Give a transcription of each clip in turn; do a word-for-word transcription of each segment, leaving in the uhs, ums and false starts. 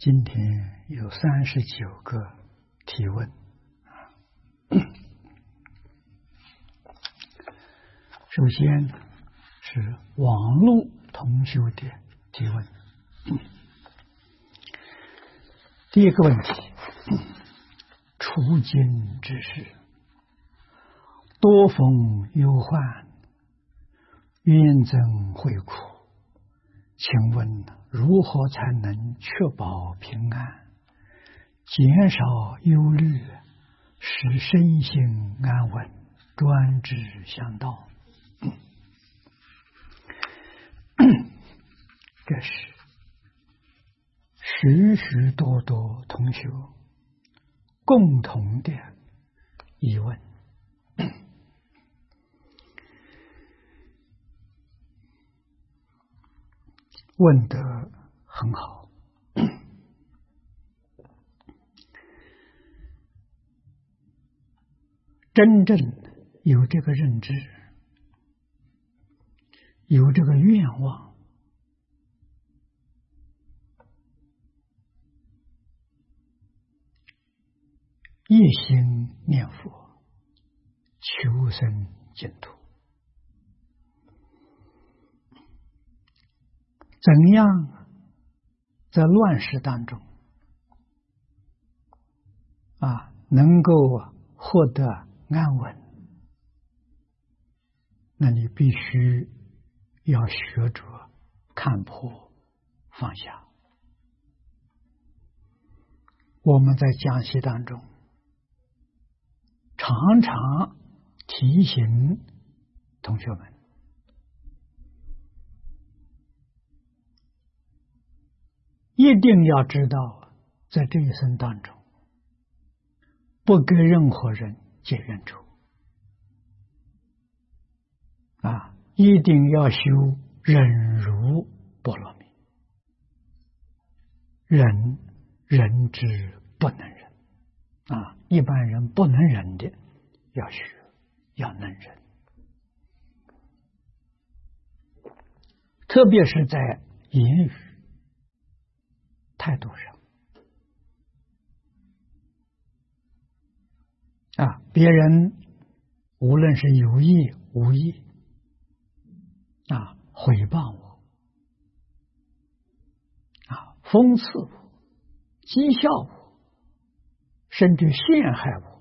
今天有三十九个提问。首先是网络同修的提问。第一个问题，出经之事，多逢忧患，怨憎会苦，请问如何才能确保平安，减少忧虑，使身心安稳，专志向道？这是许许多多同学共同的疑问。问得很好。真正有这个认知，有这个愿望，一心念佛，求生净土，怎样在乱世当中啊，能够获得安稳？那你必须要学着看破放下。我们在讲习当中常常提醒同学们，一定要知道，在这一生当中，不跟任何人结冤仇啊！一定要修忍辱波罗蜜，忍人之不能忍啊！一般人不能忍的，要学，要能忍，特别是在言语态度上啊，别人无论是有意无意啊，毁谤我啊，讽刺我，讥笑我，甚至陷害我，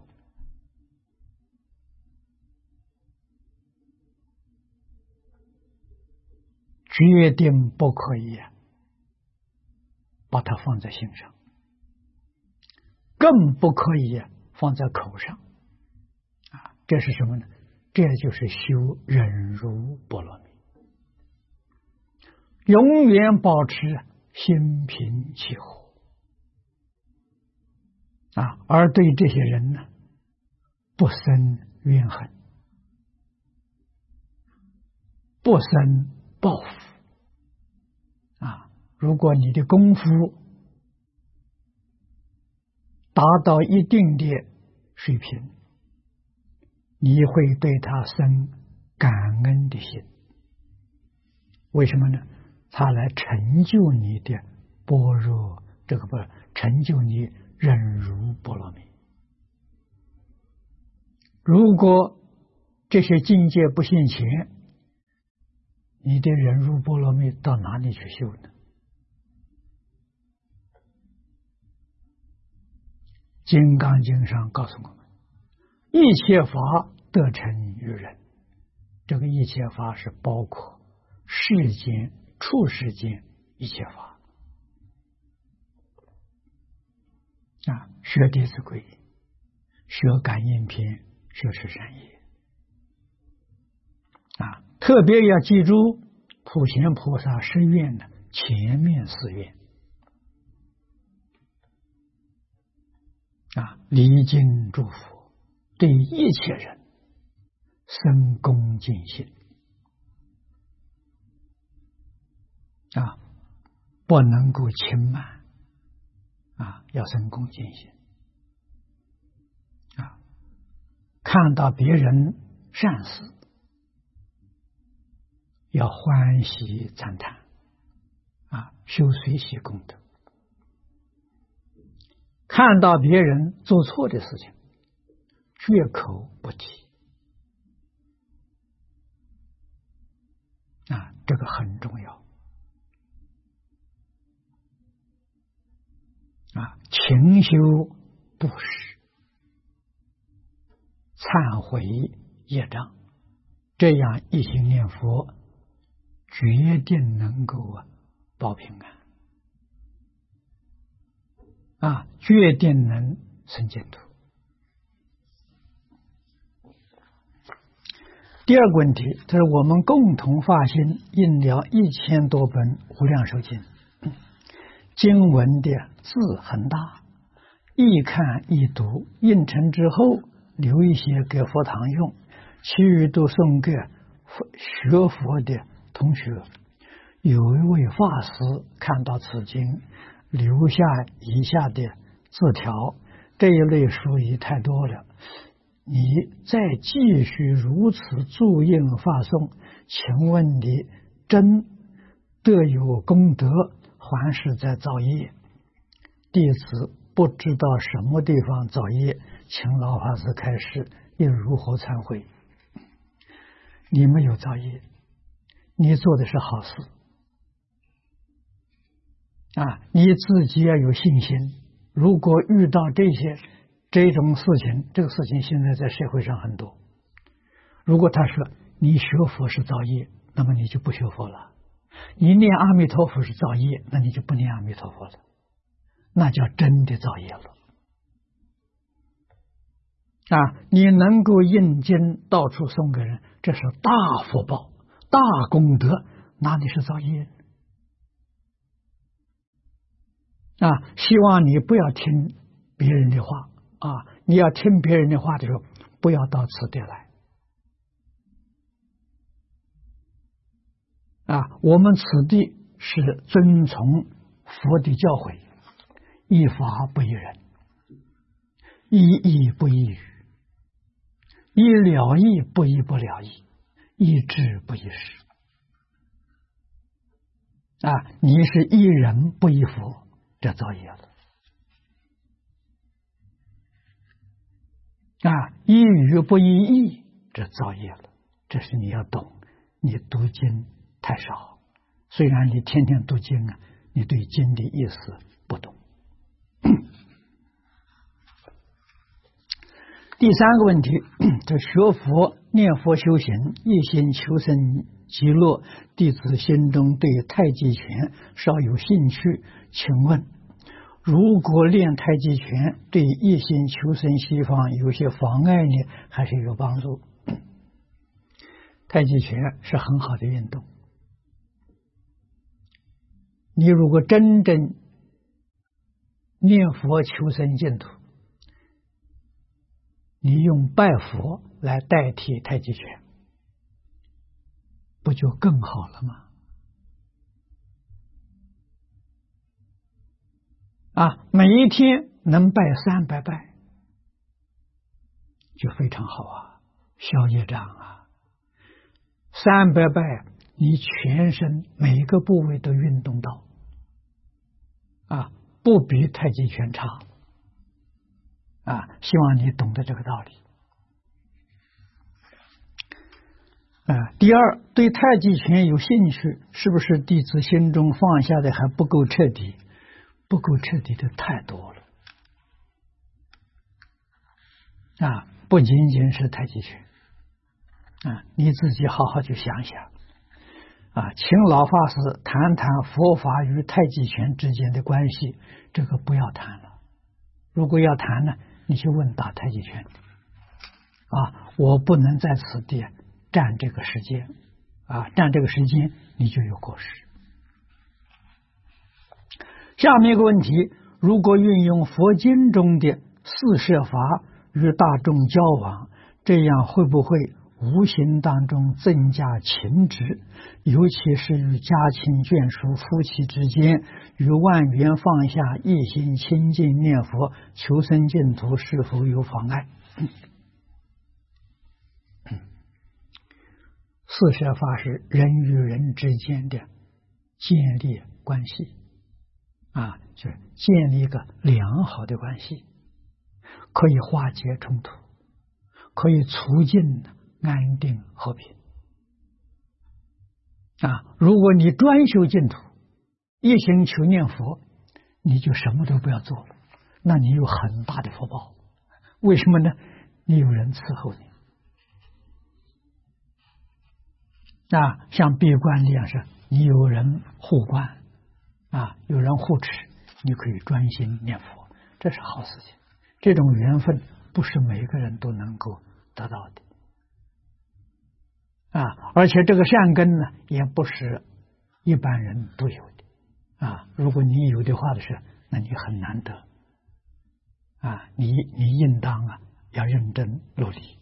决定不可以把它放在心上，更不可以放在口上啊！这是什么呢？这就是修忍辱波罗蜜，永远保持心平气和啊！而对这些人呢，不生怨恨，不生报复啊！如果你的功夫达到一定的水平，你会对他生感恩的心。为什么呢？他来成就你的般若，这个不成就你忍辱波罗蜜。如果这些境界不现前，你的忍辱波罗蜜到哪里去修呢？金刚经上告诉我们，一切法得成于人。这个一切法是包括世间、处世间一切法啊，学弟子规，学感应篇，学十善业啊，特别要记住普贤菩萨誓愿的前面四愿啊，礼敬祝福，对一切人生恭敬心啊，不能够轻慢啊，要生恭敬心啊，看到别人善事，要欢喜赞叹啊，修随喜功德看到别人做错的事情，绝口不提啊，这个很重要啊！勤修布施，忏悔业障，这样一心念佛，决定能够啊保平安啊，决定能生净土。第二个问题，这是我们共同发心印了一千多本无量寿经，经文的字很大，一看一读，印成之后留一些给佛堂用，其余都送给学佛的同学。有一位法师看到此经，留下以下的字条，这一类属于太多了，你再继续如此注印发送，请问你真得有功德，还是在造业？弟子不知道什么地方造业，请老法师开示，又如何忏悔？你没有造业，你做的是好事啊！你自己要有信心。如果遇到这些这种事情，这个事情现在在社会上很多。如果他说你学佛是造业，那么你就不学佛了；你念阿弥陀佛是造业，那你就不念阿弥陀佛了，那叫真的造业了啊！你能够印经到处送给人，这是大福报、大功德，哪里是造业啊？希望你不要听别人的话啊！你要听别人的话的时候，不要到此地来啊！我们此地是遵从佛的教诲，依法不依人，依义不依语，依了义不依不了义，依智不依事啊！你是依人不依佛，这造业了啊！依语不依义，这造业了。这是你要懂，你读经太少，虽然你天天读经啊，你对经的意思不懂。第三个问题，这学佛念佛修行，一心求生极乐，弟子心中对太极拳稍有兴趣，请问如果练太极拳对一心求生西方有些妨碍呢，还是有帮助？太极拳是很好的运动，你如果真正念佛求生净土，你用拜佛来代替太极拳，不就更好了吗？啊，每一天能拜三百拜，就非常好啊，消业障啊。三百拜，你全身每一个部位都运动到，啊，不比太极拳差。啊，希望你懂得这个道理。啊，第二，对太极拳有兴趣，是不是弟子心中放下的还不够彻底？不够彻底的太多了。啊，不仅仅是太极拳，啊，你自己好好去想想。啊，请老法师谈谈佛法与太极拳之间的关系，这个不要谈了。如果要谈呢，你去问打太极拳。啊，我不能在此地占这个时间，啊，占这个时间你就有过失。下面一个问题，如果运用佛经中的四摄法与大众交往，这样会不会无形当中增加情执？尤其是与家亲眷属、夫妻之间，与万缘放下，一心清净念佛求生净土，是否有妨碍？四摄法是人与人之间的建立关系啊， 就是建立一个良好的关系，可以化解冲突，可以促进安定和平。啊，如果你专修净土，一心求念佛，你就什么都不要做了，那你有很大的福报。为什么呢？你有人伺候你。啊，像闭关一样，是你有人护关，啊，有人护持，你可以专心念佛，这是好事情。这种缘分不是每一个人都能够得到的。啊，而且这个善根呢，也不是一般人都有的。啊，如果你有的话的是，那你很难得。啊，你你应当啊，要认真努力。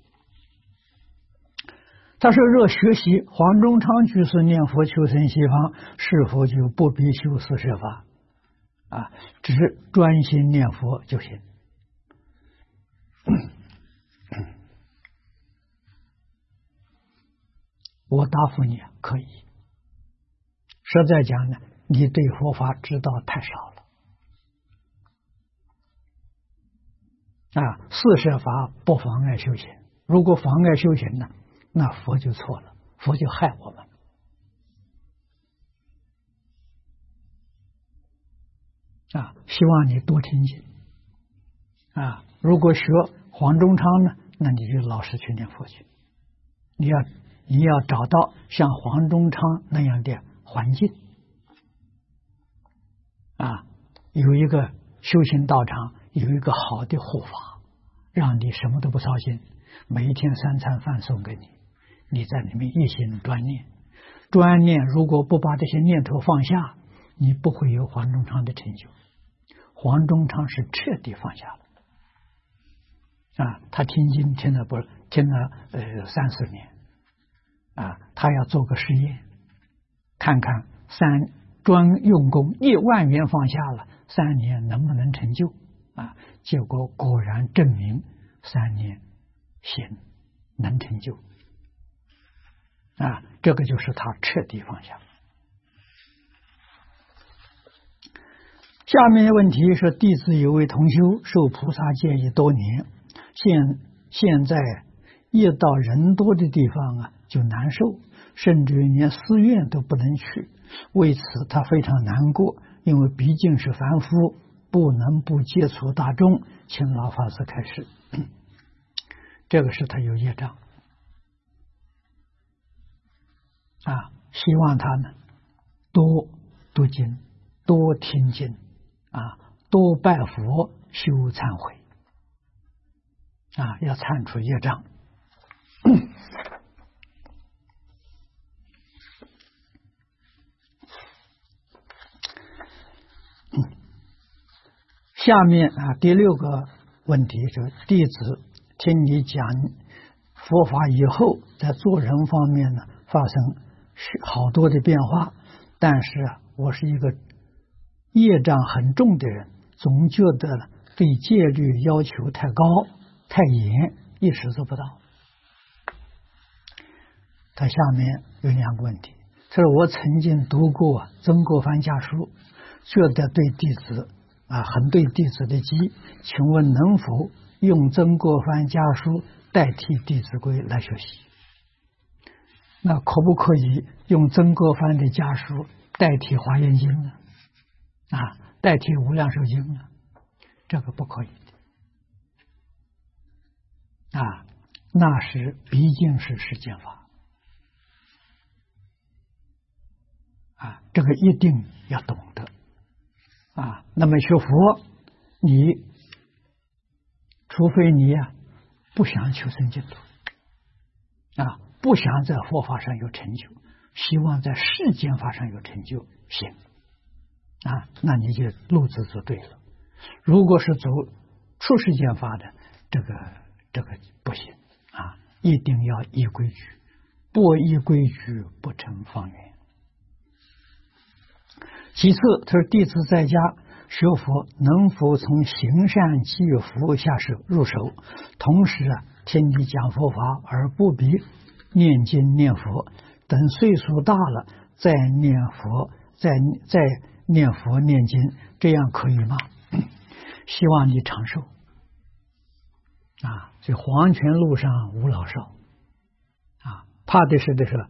他说：“若学习黄宗昌居士念佛求生西方，是否就不必修四摄法？啊，只专心念佛就行。”我答复你，可以。实在讲呢，你对佛法知道太少了。啊，四摄法不妨碍修行，如果妨碍修行呢，那佛就错了，佛就害我们。啊，希望你多听经。啊，如果学黄宗昌呢，那你就老实去念佛去。你要你要找到像黄宗昌那样的环境。啊，有一个修行道场，有一个好的护法，让你什么都不操心，每一天三餐饭送给你。你在里面一心专念，专念如果不把这些念头放下，你不会有黄宗昌的成就。黄宗昌是彻底放下了。啊，他听经听了不听了呃三四年，啊，他要做个实验，看看三专用功一万元放下了，三年能不能成就？啊，结果果然证明三年行能成就。啊，这个就是他彻底放下。下面的问题是：弟子有位同修受菩萨戒已多年，现现在一到人多的地方啊就难受，甚至于连寺院都不能去。为此他非常难过，因为毕竟是凡夫，不能不接触大众。请老法师开示。这个是他有业障。啊，希望他呢多读经，多听经，啊，多拜佛，修忏悔，啊，要忏除业障。下面啊，第六个问题是：弟子听你讲佛法以后，在做人方面呢发生好多的变化，但是啊，我是一个业障很重的人，总觉得对戒律要求太高太严，一时做不到。他下面有两个问题，他说：我曾经读过曾国藩家书，觉得对弟子啊很对弟子的机，请问能否用曾国藩家书代替弟子规来学习？那可不可以用曾国藩的家书代替华严经呢？啊，代替无量寿经呢？这个不可以的。啊，那是毕竟是世间法。啊，这个一定要懂得。啊，那么学佛，你除非你呀、啊、不想求生净土，啊。不想在佛法上有成就，希望在世间法上有成就，行啊，那你就路子走对了。如果是走出世间法的，这个这个不行啊，一定要依规矩，不依规矩不成方圆。其次，他说弟子在家学佛，能否从行善积福下手入手，同时啊听你讲佛法，而不必念经念佛，等岁数大了再念佛，再再念佛念经，这样可以吗？希望你长寿啊！这黄泉路上无老少啊，怕的是的是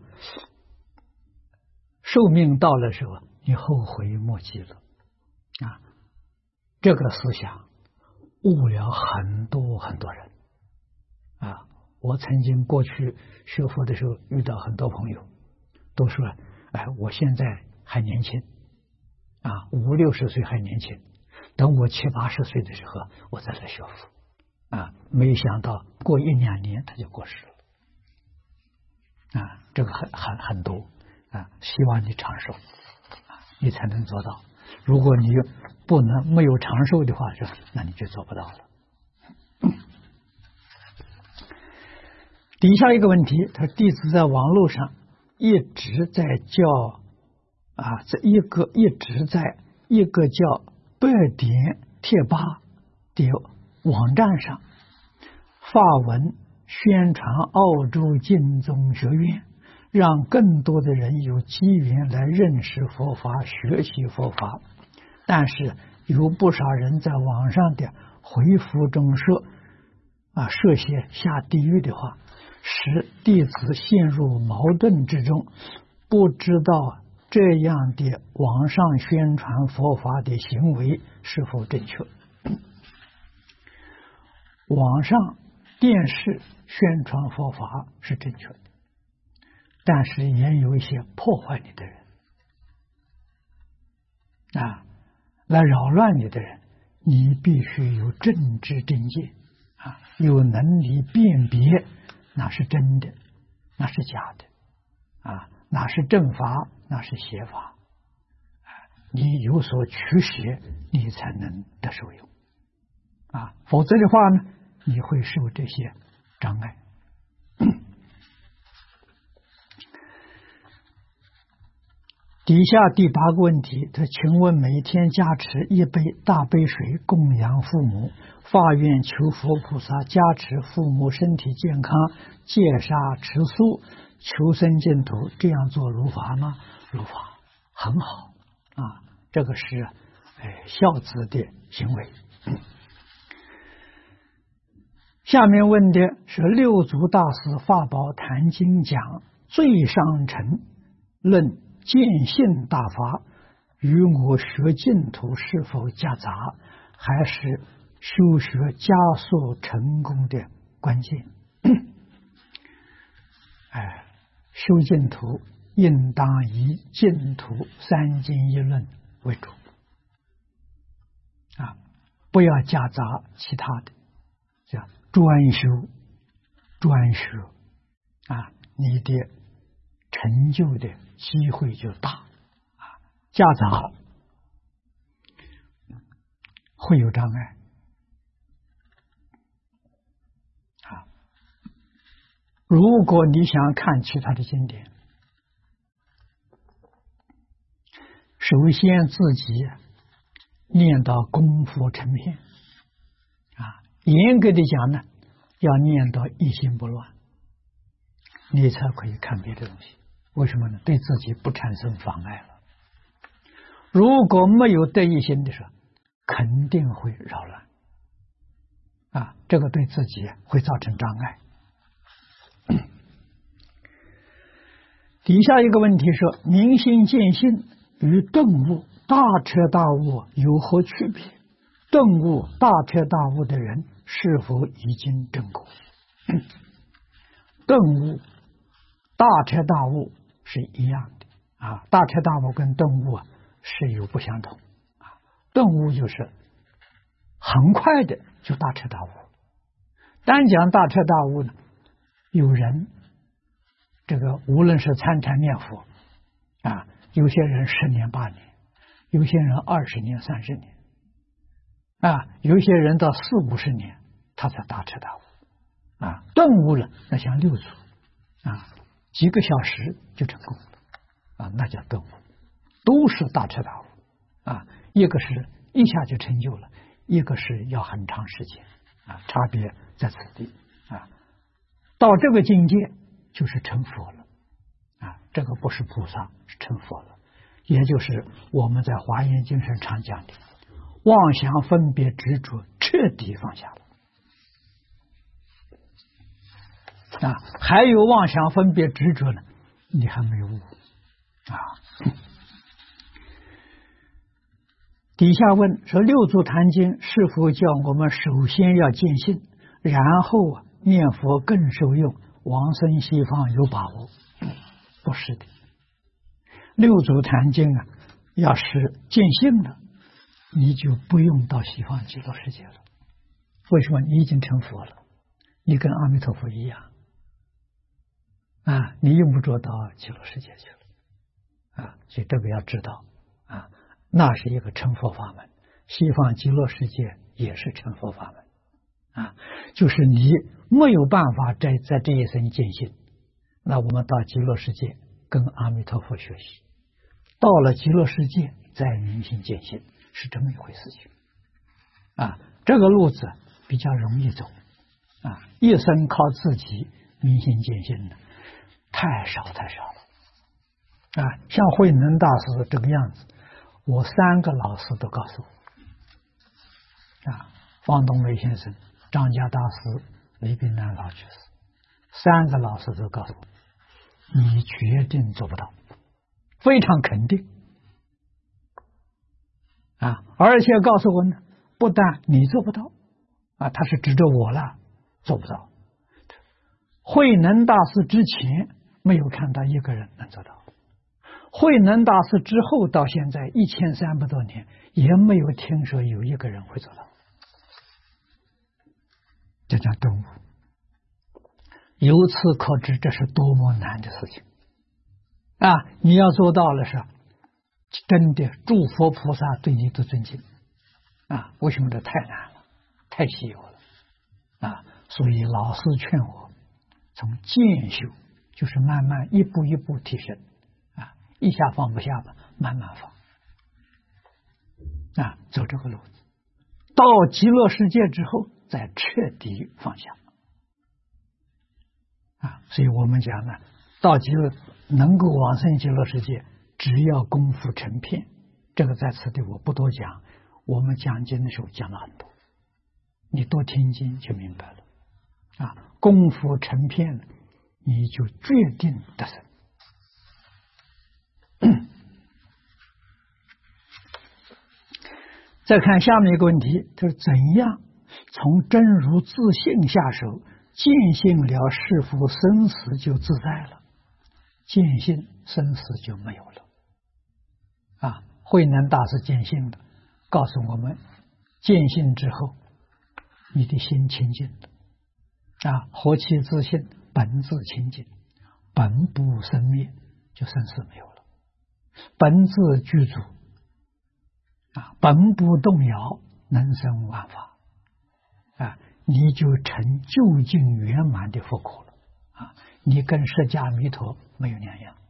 寿命到了时候，你后悔莫及了啊！这个思想误了很多很多人啊！我曾经过去学佛的时候，遇到很多朋友都说：“哎，我现在还年轻啊，五六十岁还年轻，等我七八十岁的时候，我再来学佛啊！”没想到过一两年他就过世了啊！这个很很很多啊！希望你长寿啊，你才能做到。如果你不能没有长寿的话，就那你就做不到了。底下一个问题，他弟子在网络上一直在叫啊，这一个一直在一个叫百点贴吧的网站上发文宣传澳洲净宗学院，让更多的人有机缘来认识佛法、学习佛法。但是有不少人在网上的回复中说啊，涉嫌下地狱的话，使弟子陷入矛盾之中，不知道这样的网上宣传佛法的行为是否正确。网上电视宣传佛法是正确的，但是也有一些破坏你的人啊，来扰乱你的人，你必须有正知正见啊，有能力辨别哪是真的，哪是假的啊，哪是正法，哪是邪法啊，你有所取舍，你才能得受用啊，否则的话呢，你会受这些障碍。底下第八个问题，他请问每天加持一杯大杯水供养父母，发愿求佛菩萨加持父母身体健康，戒杀持素，求生净土，这样做如法吗？如法，很好啊，这个是哎孝子的行为。嗯、下面问的是六祖大师法宝坛经讲最上乘论见性大法与我学净土是否夹杂，还是修学加速成功的关键？哎，修净土应当以净土三经一论为主啊，不要夹杂其他的，叫专修专学啊，你的成就的机会就大啊，夹杂会有障碍啊。如果你想看其他的经典，首先自己念到功夫成片啊，严格的讲呢，要念到一心不乱，你才可以看别的东西。为什么呢？对自己不产生妨碍了。如果没有得一心的时候，肯定会扰乱啊，这个对自己会造成障碍。底下一个问题说，明心见性与顿悟、大彻大悟有何区别？顿悟、大彻大悟的人是否已经证果？顿悟、大彻大悟是一样的啊，大彻大悟跟顿悟啊是有不相同啊。顿悟就是很快的就大彻大悟，单讲大彻大悟呢，有人这个无论是参禅念佛啊，有些人十年八年，有些人二十年三十年啊，有些人到四五十年他才大彻大悟啊。顿悟了，那像六祖啊，几个小时就成功了啊，那叫顿悟，都是大彻大悟啊。一个是一下就成就了，一个是要很长时间啊，差别在此地啊。到这个境界就是成佛了啊，这个不是菩萨，是成佛了。 也就是我们在《华严经》上常讲的妄想分别执着彻底放下了啊，还有妄想分别执着呢，你还没有悟啊。底下问说，六祖坛经是否叫我们首先要见性，然后啊念佛更受用，往生西方有把握？不是的，六祖坛经啊，要是见性了，你就不用到西方极乐世界了。为什么？你已经成佛了，你跟阿弥陀佛一样啊，你用不着到极乐世界去了啊，所以这个要知道啊。那是一个成佛法门，西方极乐世界也是成佛法门啊。就是你没有办法在在这一生见性，那我们到极乐世界跟阿弥陀佛学习，到了极乐世界再明心见性，是这么一回事情啊。这个路子比较容易走啊，一生靠自己明心见性的太少太少了啊。像慧能大师这个样子，我三个老师都告诉我啊，方东梅先生、张家大师、李炳南老居士，三个老师都告诉我，你决定做不到，非常肯定啊，而且告诉我呢，不但你做不到啊，他是指着我了，做不到。慧能大师之前没有看到一个人能做到。慧能大师之后到现在一千三百多年，也没有听说有一个人会做到。这叫顿悟。由此可知，这是多么难的事情啊！你要做到了，是真的，诸佛菩萨对你都尊敬啊！为什么？这太难了，太稀有了啊！所以老师劝我从渐修，就是慢慢一步一步提升。一下放不下吧，慢慢放啊，走这个路子，到极乐世界之后再彻底放下啊。所以我们讲呢，到极乐能够往生极乐世界，只要功夫成片，这个在此地我不多讲，我们讲经的时候讲了很多，你多听经就明白了啊。功夫成片，你就决定得生。再看下面一个问题，就是怎样从真如自性下手，见性了是否生死就自在了？见性生死就没有了啊！慧能大师见性的，告诉我们，见性之后，你的心清净了啊！何其自性，本自清净，本不生灭，就生死没有了，本自具足。啊，本不动摇，能生万法啊！你就成究竟圆满的佛果了啊！你跟释迦弥陀没有两样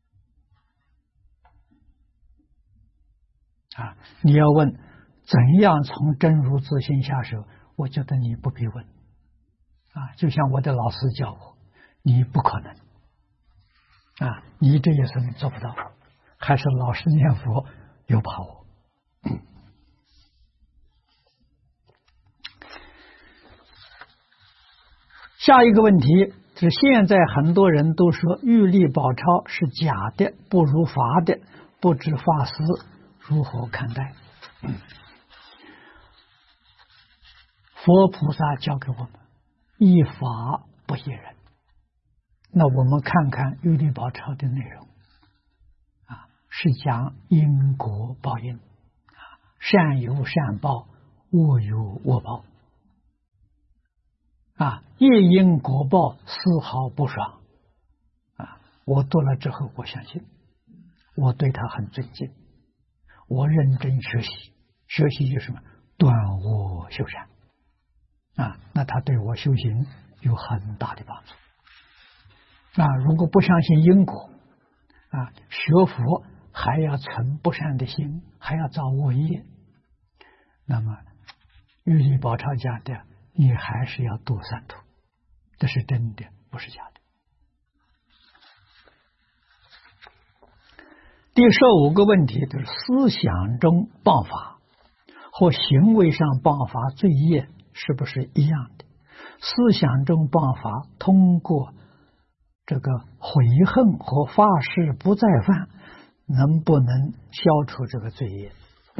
啊！你要问怎样从真如自性下手，我觉得你不必问啊！就像我的老师教我，你不可能啊！你这一生做不到，还是老实念佛有把握。下一个问题是，现在很多人都说玉历宝钞是假的，不如法的，不知法师如何看待？佛菩萨教给我们，依法不依人。那我们看看玉历宝钞的内容啊，是讲因果报应啊，善有善报，恶有恶报。啊，业因果报丝毫不爽啊！我读了之后，我相信，我对他很尊敬，我认真学习，学习就是什么？断恶修善啊！那他对我修行有很大的帮助啊！如果不相信因果啊，学佛还要存不善的心，还要造恶业，那么玉历宝钞讲的，你还是要度三途，这是真的，不是假的。 第十五个问题就是思想中谤法和行为上谤法罪业是不是一样的？思想中谤法通过这个悔恨和发誓不再犯，能不能消除这个罪业？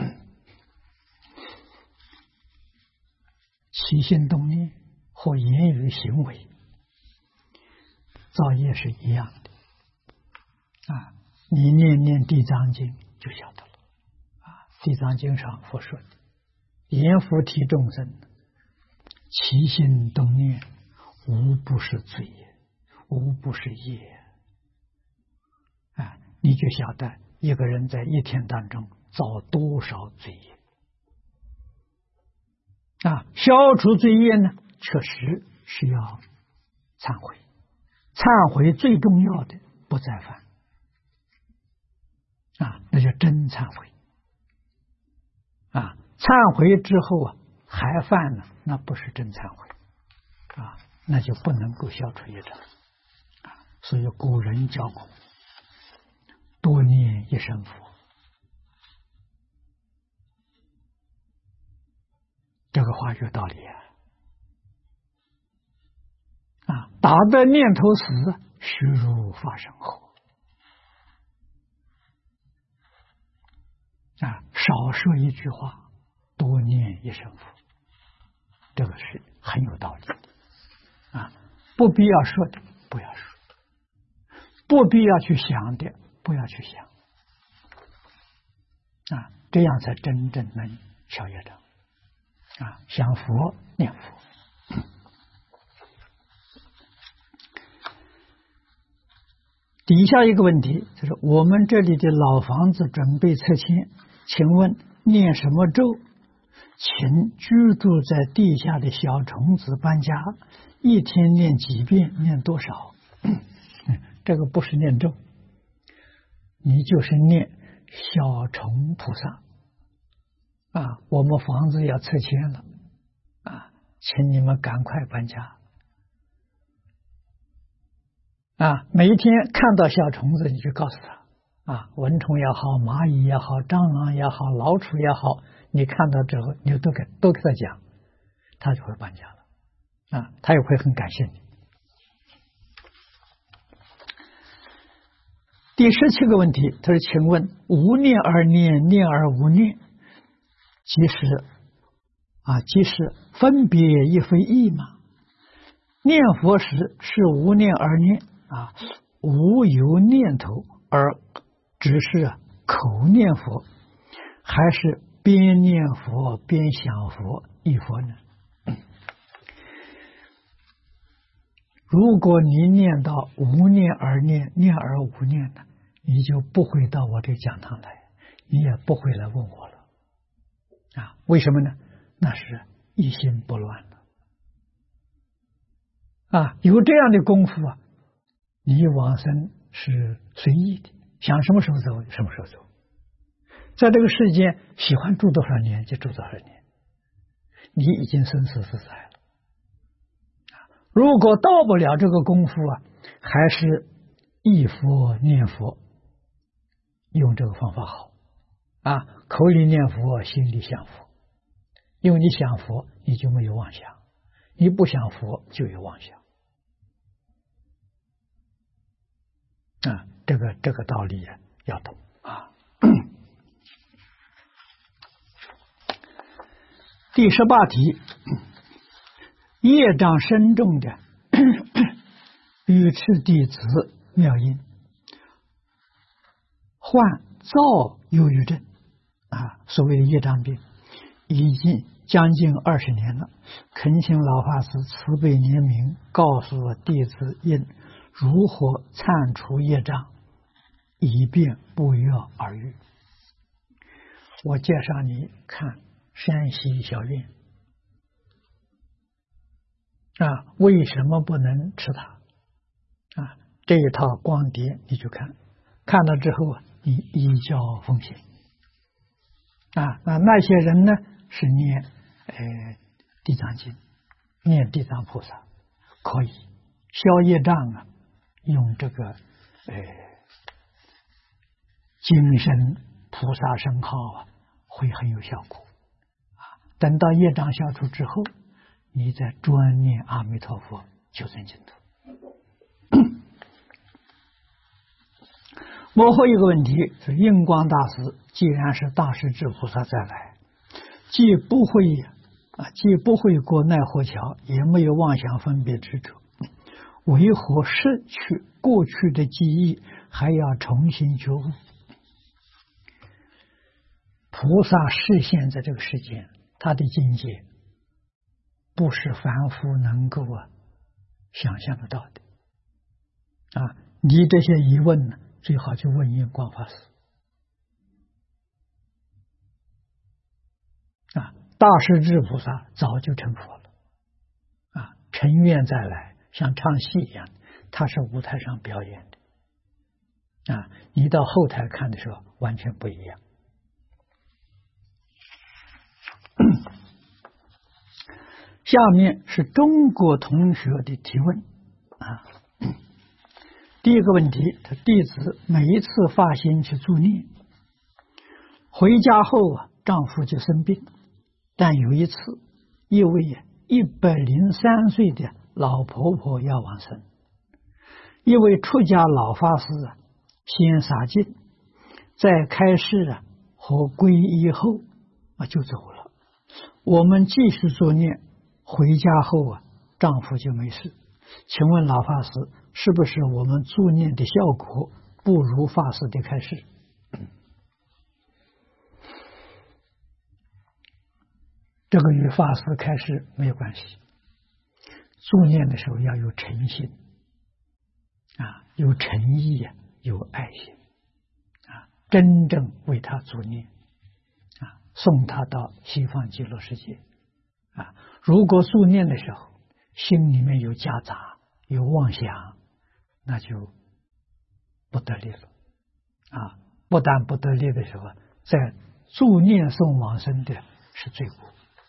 起心动念或言语行为造业是一样的啊！你念念地藏经就晓得了啊！地藏经上佛说的，阎浮提众生起心动念无不是罪业，无不是业啊！你就晓得一个人在一天当中造多少罪业啊！消除罪业呢，确实是要忏悔，忏悔最重要的不再犯啊，那叫真忏悔啊！忏悔之后啊还犯呢，那不是真忏悔啊，那就不能够消除业障啊。所以古人教我们多念一声佛，这个话有道理啊！啊，打的念头死，虚如发生火啊！少说一句话，多念一声佛，这个是很有道理的啊！不必要说的不要说，不必要去想的不要去想啊！这样才真正能消业障啊！想佛念佛。底下一个问题就是，我们这里的老房子准备拆迁，请问念什么咒，请居住在地下的小虫子搬家，一天念几遍，念多少？这个不是念咒，你就是念小虫菩萨啊！我们房子要拆迁了啊，请你们赶快搬家啊！每一天看到小虫子，你就告诉他啊，蚊虫也好，蚂蚁也好，蟑螂也好，老鼠也好，你看到之后，你就都给都给他讲，他就会搬家了啊，他也会很感谢你。第十七个问题，他说：“请问无念而念，念而无念，即是啊，即是分别亦非义吗？念佛时是无念而念啊，无有念头而只是口念佛，还是边念佛边想佛忆佛呢？如果你念到无念而念，念而无念呢，你就不会到我这讲堂来，你也不会来问我了啊？为什么呢？那是一心不乱了啊！有这样的功夫啊，你往生是随意的，想什么时候走什么时候走，在这个世间喜欢住多少年就住多少年，你已经生死自在了。如果到不了这个功夫啊，还是忆佛念佛，用这个方法好啊，口里念佛，心里想佛，因为你想佛，你就没有妄想；你不想佛，就有妄想啊。这个这个道理要懂啊。第十八题，业障深重的愚痴弟子妙音患躁忧郁症啊，所谓的业障病，已经将近二十年了。恳请老法师慈悲怜悯，告诉我弟子应如何铲除业障，以便不药而愈。我介绍你看山西小院啊，为什么不能吃它啊？这一套光碟你就看，看了之后啊，你依教奉行啊。那那些人呢，是念呃地藏经，念地藏菩萨，可以消业障啊，用这个呃今生菩萨圣号啊，会很有效果啊。等到业障消除之后，你再专念阿弥陀佛，就证净土。幕后一个问题是，印光大师既然是大势至菩萨再来，既不会啊，既不会过奈何桥，也没有妄想分别执着，为何失去过去的记忆，还要重新觉悟？菩萨示现在这个世间，他的境界不是凡夫能够啊想象得到的啊！你这些疑问呢，最好去问印光法师啊。大势至菩萨早就成佛了啊，成愿再来，像唱戏一样，他是舞台上表演的啊。你到后台看的时候，完全不一样。下面是中国同学的提问啊。第一个问题，他弟子每一次发心去助念，回家后啊，丈夫就生病，但有一次，一位一百零三岁的老婆婆要往生，一位出家老法师啊，先洒净，在开示啊和皈依后啊就走了。我们继续助念，回家后啊，丈夫就没事。请问老法师，是不是我们助念的效果不如法师的开示？这个与法师开示没有关系。助念的时候要有诚心啊，有诚意啊，有爱心啊，真正为他助念啊，送他到西方极乐世界啊。如果助念的时候心里面有夹杂，有妄想，那就不得力了啊！不但不得力的时候，在助念送往生的是罪过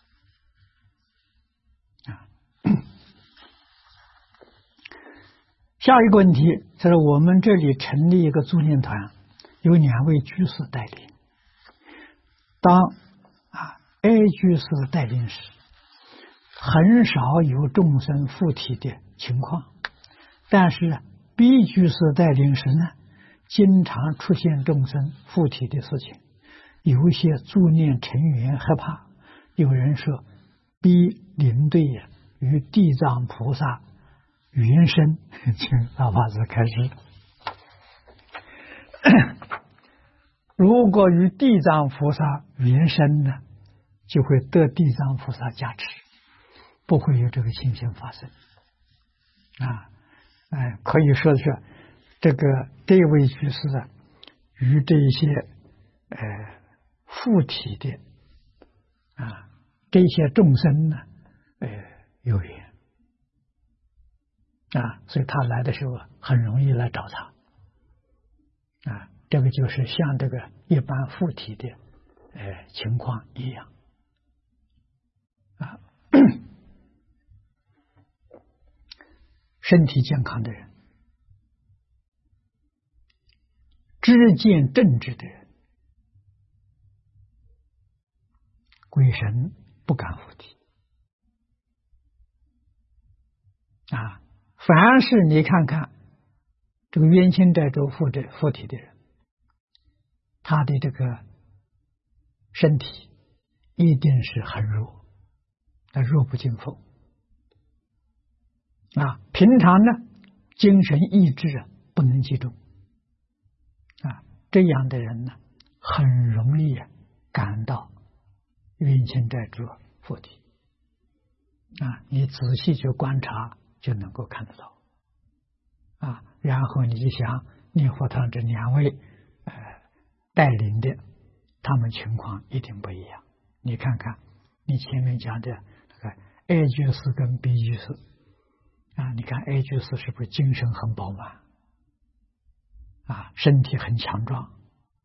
啊。下一个问题就是我们这里成立一个助念团，有两位居士带领。当啊 A 居士带领时，很少有众生附体的情况，但是 B 居士带领时呢，经常出现众生附体的事情。有一些助念成员害怕，有人说 B 领队呀与地藏菩萨原身，请老法师开始。如果与地藏菩萨原身呢，就会得地藏菩萨加持，不会有这个情形发生啊！哎，可以说是这个这位居士啊，与这些呃附体的啊这些众生呢，呃有缘啊，所以他来的时候很容易来找他啊。这个就是像这个一般附体的呃情况一样啊。身体健康的人，知见正直的人，鬼神不敢附体啊。凡是你看看这个冤亲债主附的附体的人，他的这个身体一定是很弱，他弱不禁风啊。平常呢，精神意志啊不能集中啊，这样的人呢，很容易啊感到冤亲债主附体啊。你仔细去观察，就能够看得到啊。然后你就想念佛堂这两位呃带领的，他们情况一定不一样。你看看你前面讲的那个 A 居士跟 B 居士啊，你看 A 居士是不是精神很饱满啊，身体很强壮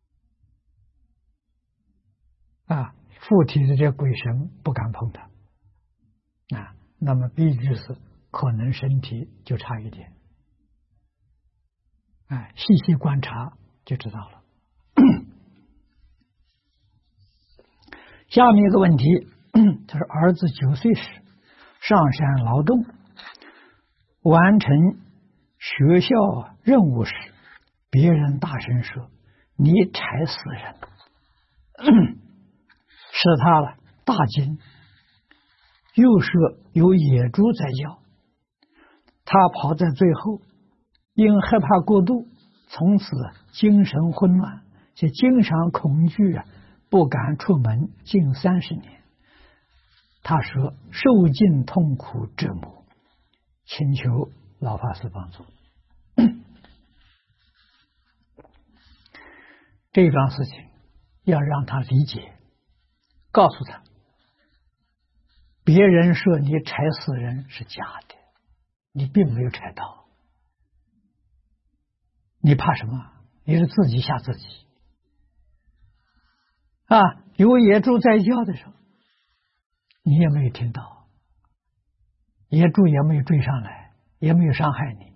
啊，附体的这鬼神不敢碰他啊。那么 B 居士可能身体就差一点，哎，细细观察就知道了。 下面一个问题，他说儿子九岁时上山劳动，完成学校任务时，别人大声说：“你踩死人！”使他了大惊，又说有野猪在叫。他跑在最后，因害怕过度，从此精神混乱，且经常恐惧啊，不敢出门近三十年。他说受尽痛苦折磨，请求老法师帮助。这桩事情要让他理解，告诉他，别人说你踩死人是假的，你并没有踩到，你怕什么？你是自己吓自己啊！有野猪在叫的时候，你也没有听到，野猪也没有追上来，也没有伤害你。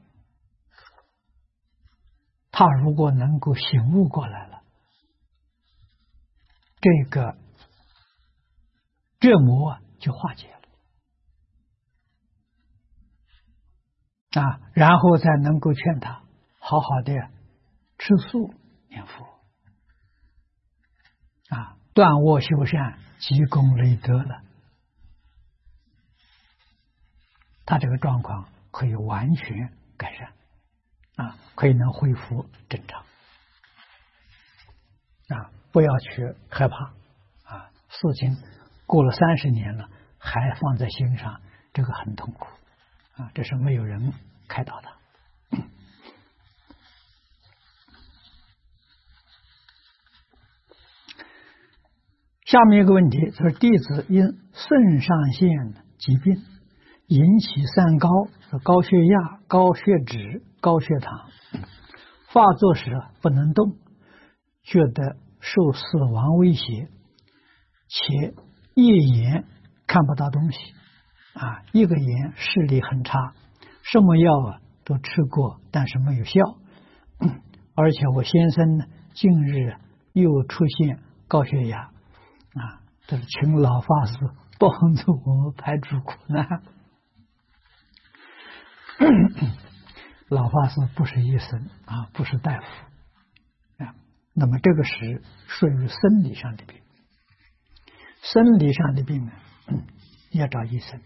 他如果能够醒悟过来了，这个折磨就化解了啊，然后再能够劝他好好的吃素念佛啊，断恶修善，积功累德了，他这个状况可以完全改善啊，可以能恢复正常啊，不要去害怕啊，事情过了三十年了，还放在心上，这个很痛苦啊，这是没有人开导的。下面一个问题，就是弟子因肾上腺疾病引起三高，高血压、高血脂、高血糖，发作时不能动，觉得受死亡威胁，且夜眼看不到东西啊，一个眼视力很差，什么药啊都吃过，但是没有效。而且我先生呢，近日又出现高血压啊，这是请老法师帮助我们排除苦难。老法师不是医生啊，不是大夫啊，那么这个是属于生理上的病，生理上的病呢，嗯，要找医生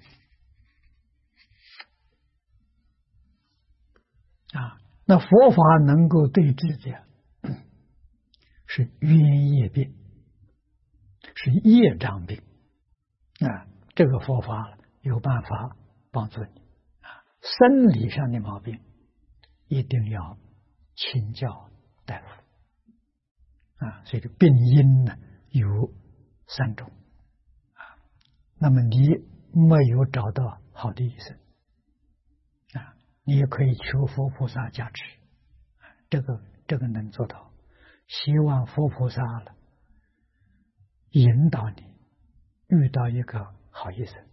啊。那佛法能够对治的是冤业病，是业障病啊，这个佛法有办法帮助你啊。生理上的毛病一定要请教大夫啊，所以病因呢有三种啊。那么你没有找到好的医生啊，你也可以求佛菩萨加持，这个这个能做到。希望佛菩萨了引导你遇到一个好医生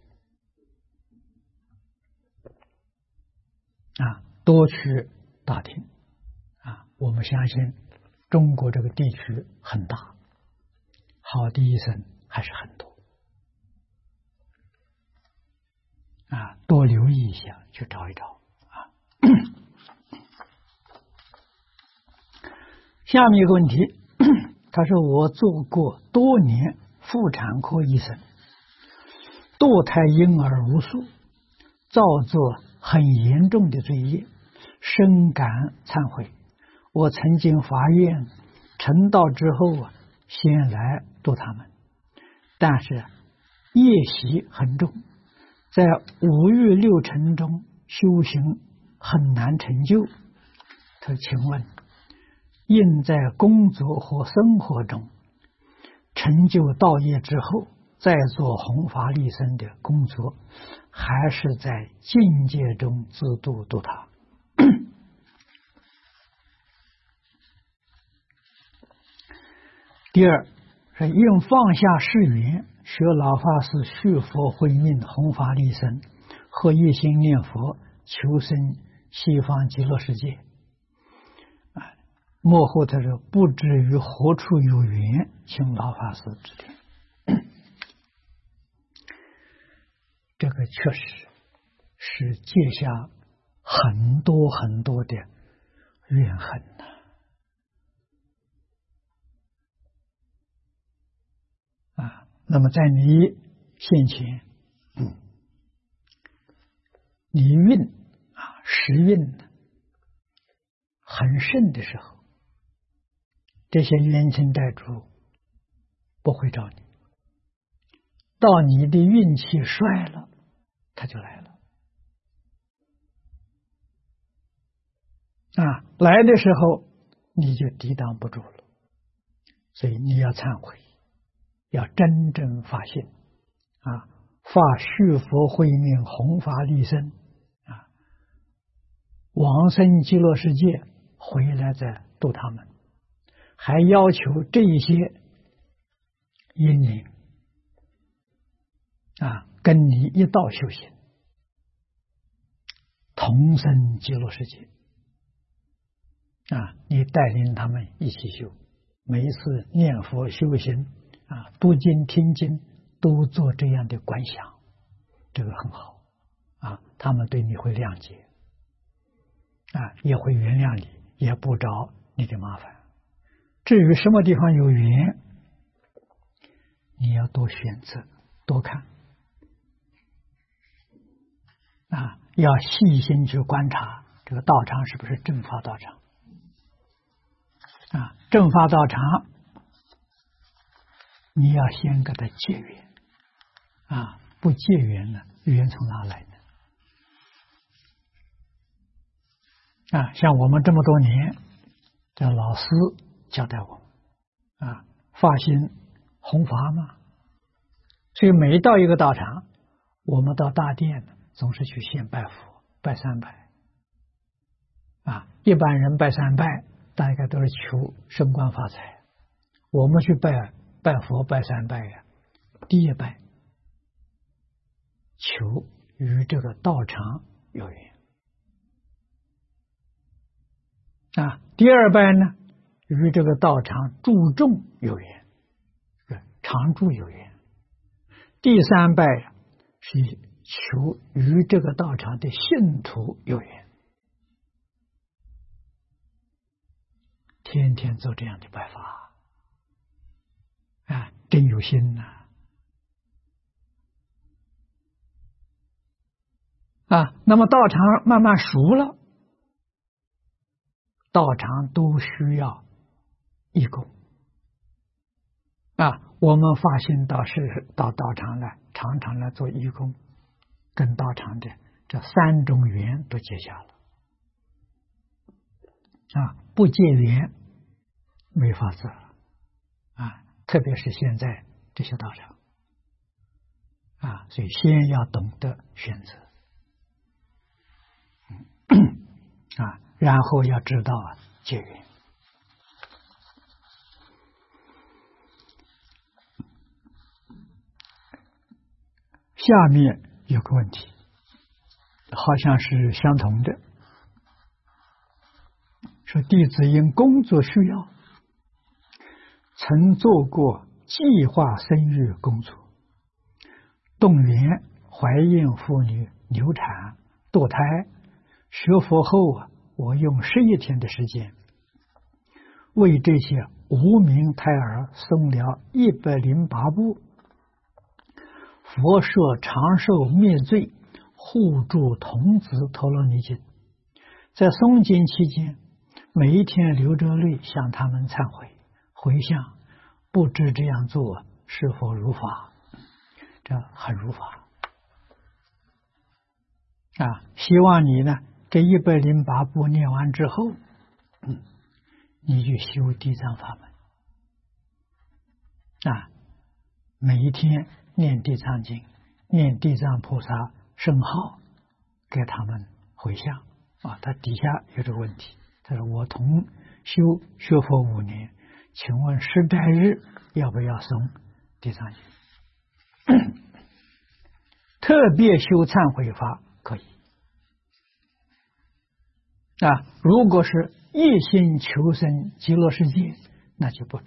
啊，多去打听啊。我们相信中国这个地区很大，好的医生还是很多啊，多留意一下，去找一找啊。下面一个问题，他说我做过多年妇产科医生，堕胎婴儿无数，造作很严重的罪业，深感忏悔。我曾经发愿成道之后啊，先来度他们，但是业习很重，在五欲六尘中修行很难成就。他请问，应在工作或生活中成就道业之后，再做弘法利生的工作，还是在境界中自度度他？第二是应放下誓言，学老法师续佛慧命，弘法利生，和一心念佛，求生西方极乐世界。幕后他说不知于何处有缘，请老法师指点。 这个确实是结下很多很多的怨恨呐、啊。啊，那么在你现前，嗯，你运啊时运很盛的时候，这些冤亲债主不会找你，到你的运气衰了，他就来了。啊，来的时候你就抵挡不住了，所以你要忏悔，要真正发心啊，发续佛慧命，弘法利生啊，往生极乐世界，回来再度他们，还要求这一些因灵啊，跟你一道修行，同生极乐世界。啊，你带领他们一起修，每一次念佛修行啊，读经听经都做这样的观想，这个很好啊，他们对你会谅解啊，也会原谅你，也不找你的麻烦。至于什么地方有缘，你要多选择，多看啊，要细心去观察这个道场是不是正法道场。啊，正法道场，你要先跟他结缘啊，不结缘呢，缘从哪来呢？啊，像我们这么多年，这老师交代我们啊，发心弘法嘛，所以每到一个道场，我们到大殿总是去先拜佛，拜三拜啊，一般人拜三拜。大概都是求升官发财，我们去拜拜佛拜三拜呀，第一拜求与这个道场有缘啊，第二拜呢与这个道场注重有缘，常住有缘，第三拜是求与这个道场的信徒有缘。天天做这样的拜法啊，真有心呐！啊，那么道场慢慢熟了，道场都需要义工啊。我们发心到是到道场来，常常来做义工，跟道场的这三种缘都结下了啊，不结缘没法子啊，特别是现在这些道场啊，所以先要懂得选择啊，然后要知道啊结缘。下面有个问题，好像是相同的，说弟子因工作需要，曾做过计划生育工作，动员怀孕妇女流产、堕胎。学佛后啊，我用十一天的时间，为这些无名胎儿送了一百零八部佛说长寿灭罪护助童子陀罗尼经。在诵经期间，每一天流着泪向他们忏悔回向，不知这样做是否如法？这很如法啊！希望你呢，这一百零八部念完之后，嗯，你就修地藏法门啊，每一天念地藏经，念地藏菩萨圣号，给他们回向啊。他底下有这个问题，他说我同修学佛五年，请问十斋日要不要诵地藏经？特别修忏悔法可以啊，如果是一心求生极乐世界，那就不必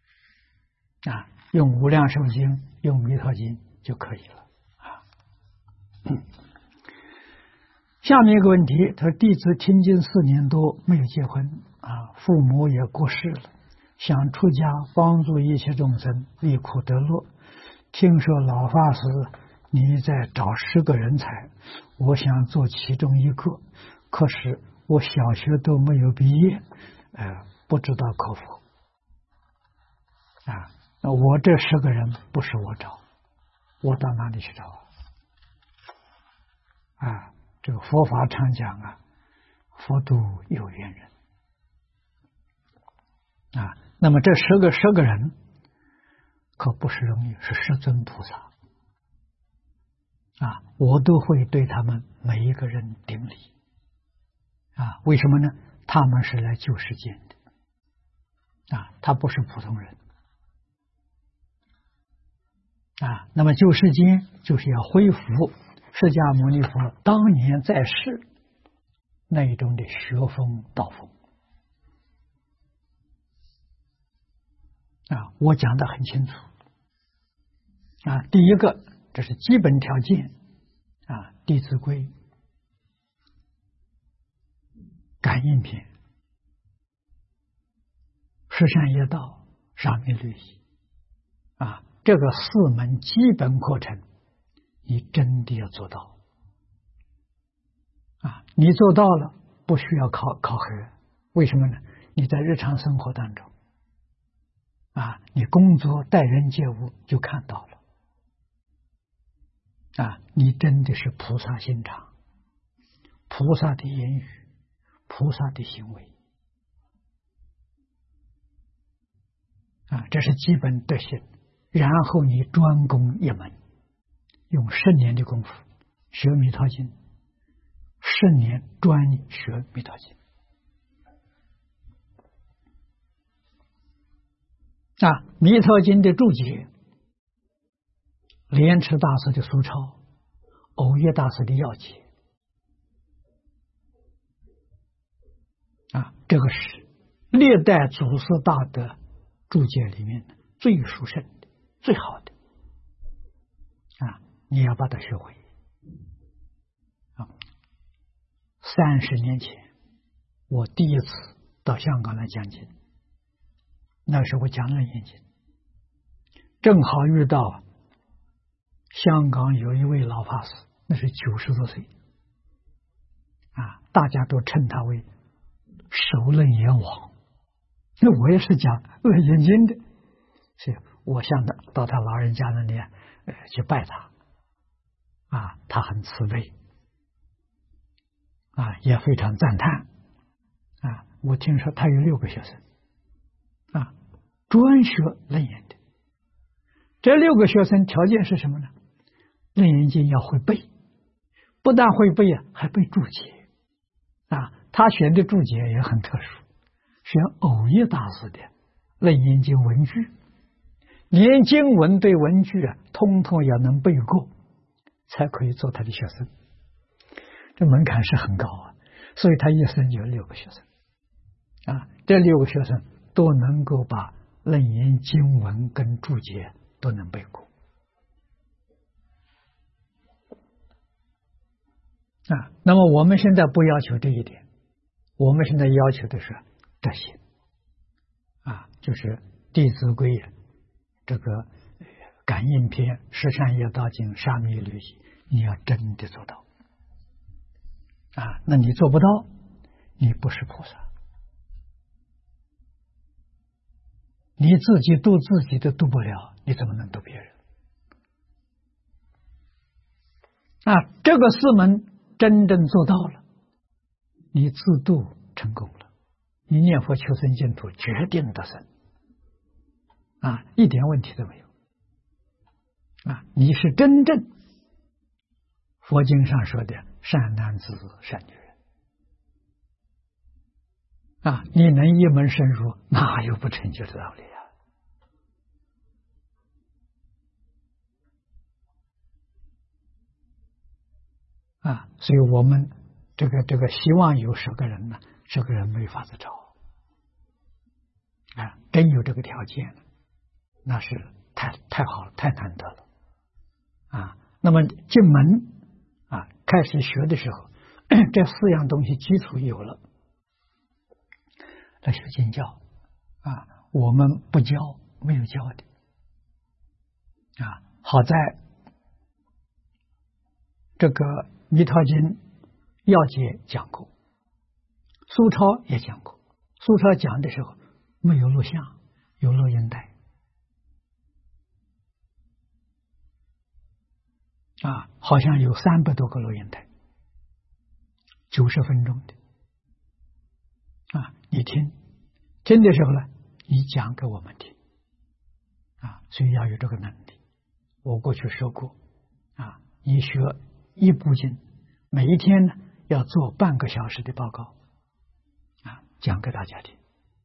啊，用无量寿经、用弥陀经就可以了啊。 下面一个问题，他说弟子听经四年多没有结婚啊，父母也过世了，想出家帮助一切众生离苦得乐。听说老法师你在找十个人才，我想做其中一个，可是我小学都没有毕业，呃，不知道可否啊？我这十个人不是我找，我到哪里去找啊？这个佛法常讲啊，佛度有缘人啊。那么这十个十个人可不是容易，是十尊菩萨啊，我都会对他们每一个人顶礼啊。为什么呢？他们是来救世间的啊，他不是普通人啊。那么救世间就是要恢复释迦牟尼佛当年在世那一种的学风道风啊，我讲的很清楚啊。第一个，这是基本条件啊，《弟子规》、感应篇、十善业道、沙弥律仪啊，这个四门基本课程，你真的要做到啊！你做到了，不需要考考核，为什么呢？你在日常生活当中啊，你工作待人接物就看到了啊，你真的是菩萨心肠，菩萨的言语，菩萨的行为啊，这是基本德行。然后你专攻一门，用十年的功夫学《弥陀经》，十年专学《弥陀经》啊，《弥陀经》的注解，莲池大师的疏钞，藕益大师的要解啊，这个是历代祖师大德注解里面的最殊胜的、最好的啊，你要把它学会啊。三十年前，我第一次到香港来讲经，那时候我讲楞严经，正好遇到香港有一位老法师，那是九十多岁啊，大家都称他为首楞严王。那我也是讲楞严经的，所以我向他到他老人家那里呃去拜他啊，他很慈悲啊，也非常赞叹啊。我听说他有六个学生啊，专学楞严的。这六个学生条件是什么呢？楞严经要会背，不但会背啊，还背注解啊。他选的注解也很特殊，选藕益大师的楞严经文句，连经文对文句啊，通通要能背过，才可以做他的学生。这门槛是很高啊，所以他一生有六个学生啊，这六个学生都能够把楞严经文跟注解都能背过啊。那么我们现在不要求这一点，我们现在要求的是这些啊，就是《弟子规》这个感应篇、十善业道经、沙弥律仪，你要真的做到啊。那你做不到，你不是菩萨，你自己度自己都度不了，你怎么能度别人啊？这个四门真正做到了，你自度成功了，你念佛求生净土决定得生啊，一点问题都没有啊！你是真正佛经上说的善男子、善女人啊！你能一门深入，哪有不成就的道理啊？啊！所以我们这个这个希望有十个人呢，十个人没法子找啊！真有这个条件，那是太太好了，太难得了啊！那么进门开始学的时候，这四样东西基础有了，来学经教啊，我们不教，没有教的啊。好在这个《弥陀经》要解讲过，苏超也讲过。苏超讲的时候没有录像，有录音带啊，好像有三百多个录音带，九十分钟的啊。你听听的时候呢，你讲给我们听啊，所以要有这个能力。我过去说过啊，你学一部经，每一天呢要做半个小时的报告啊，讲给大家听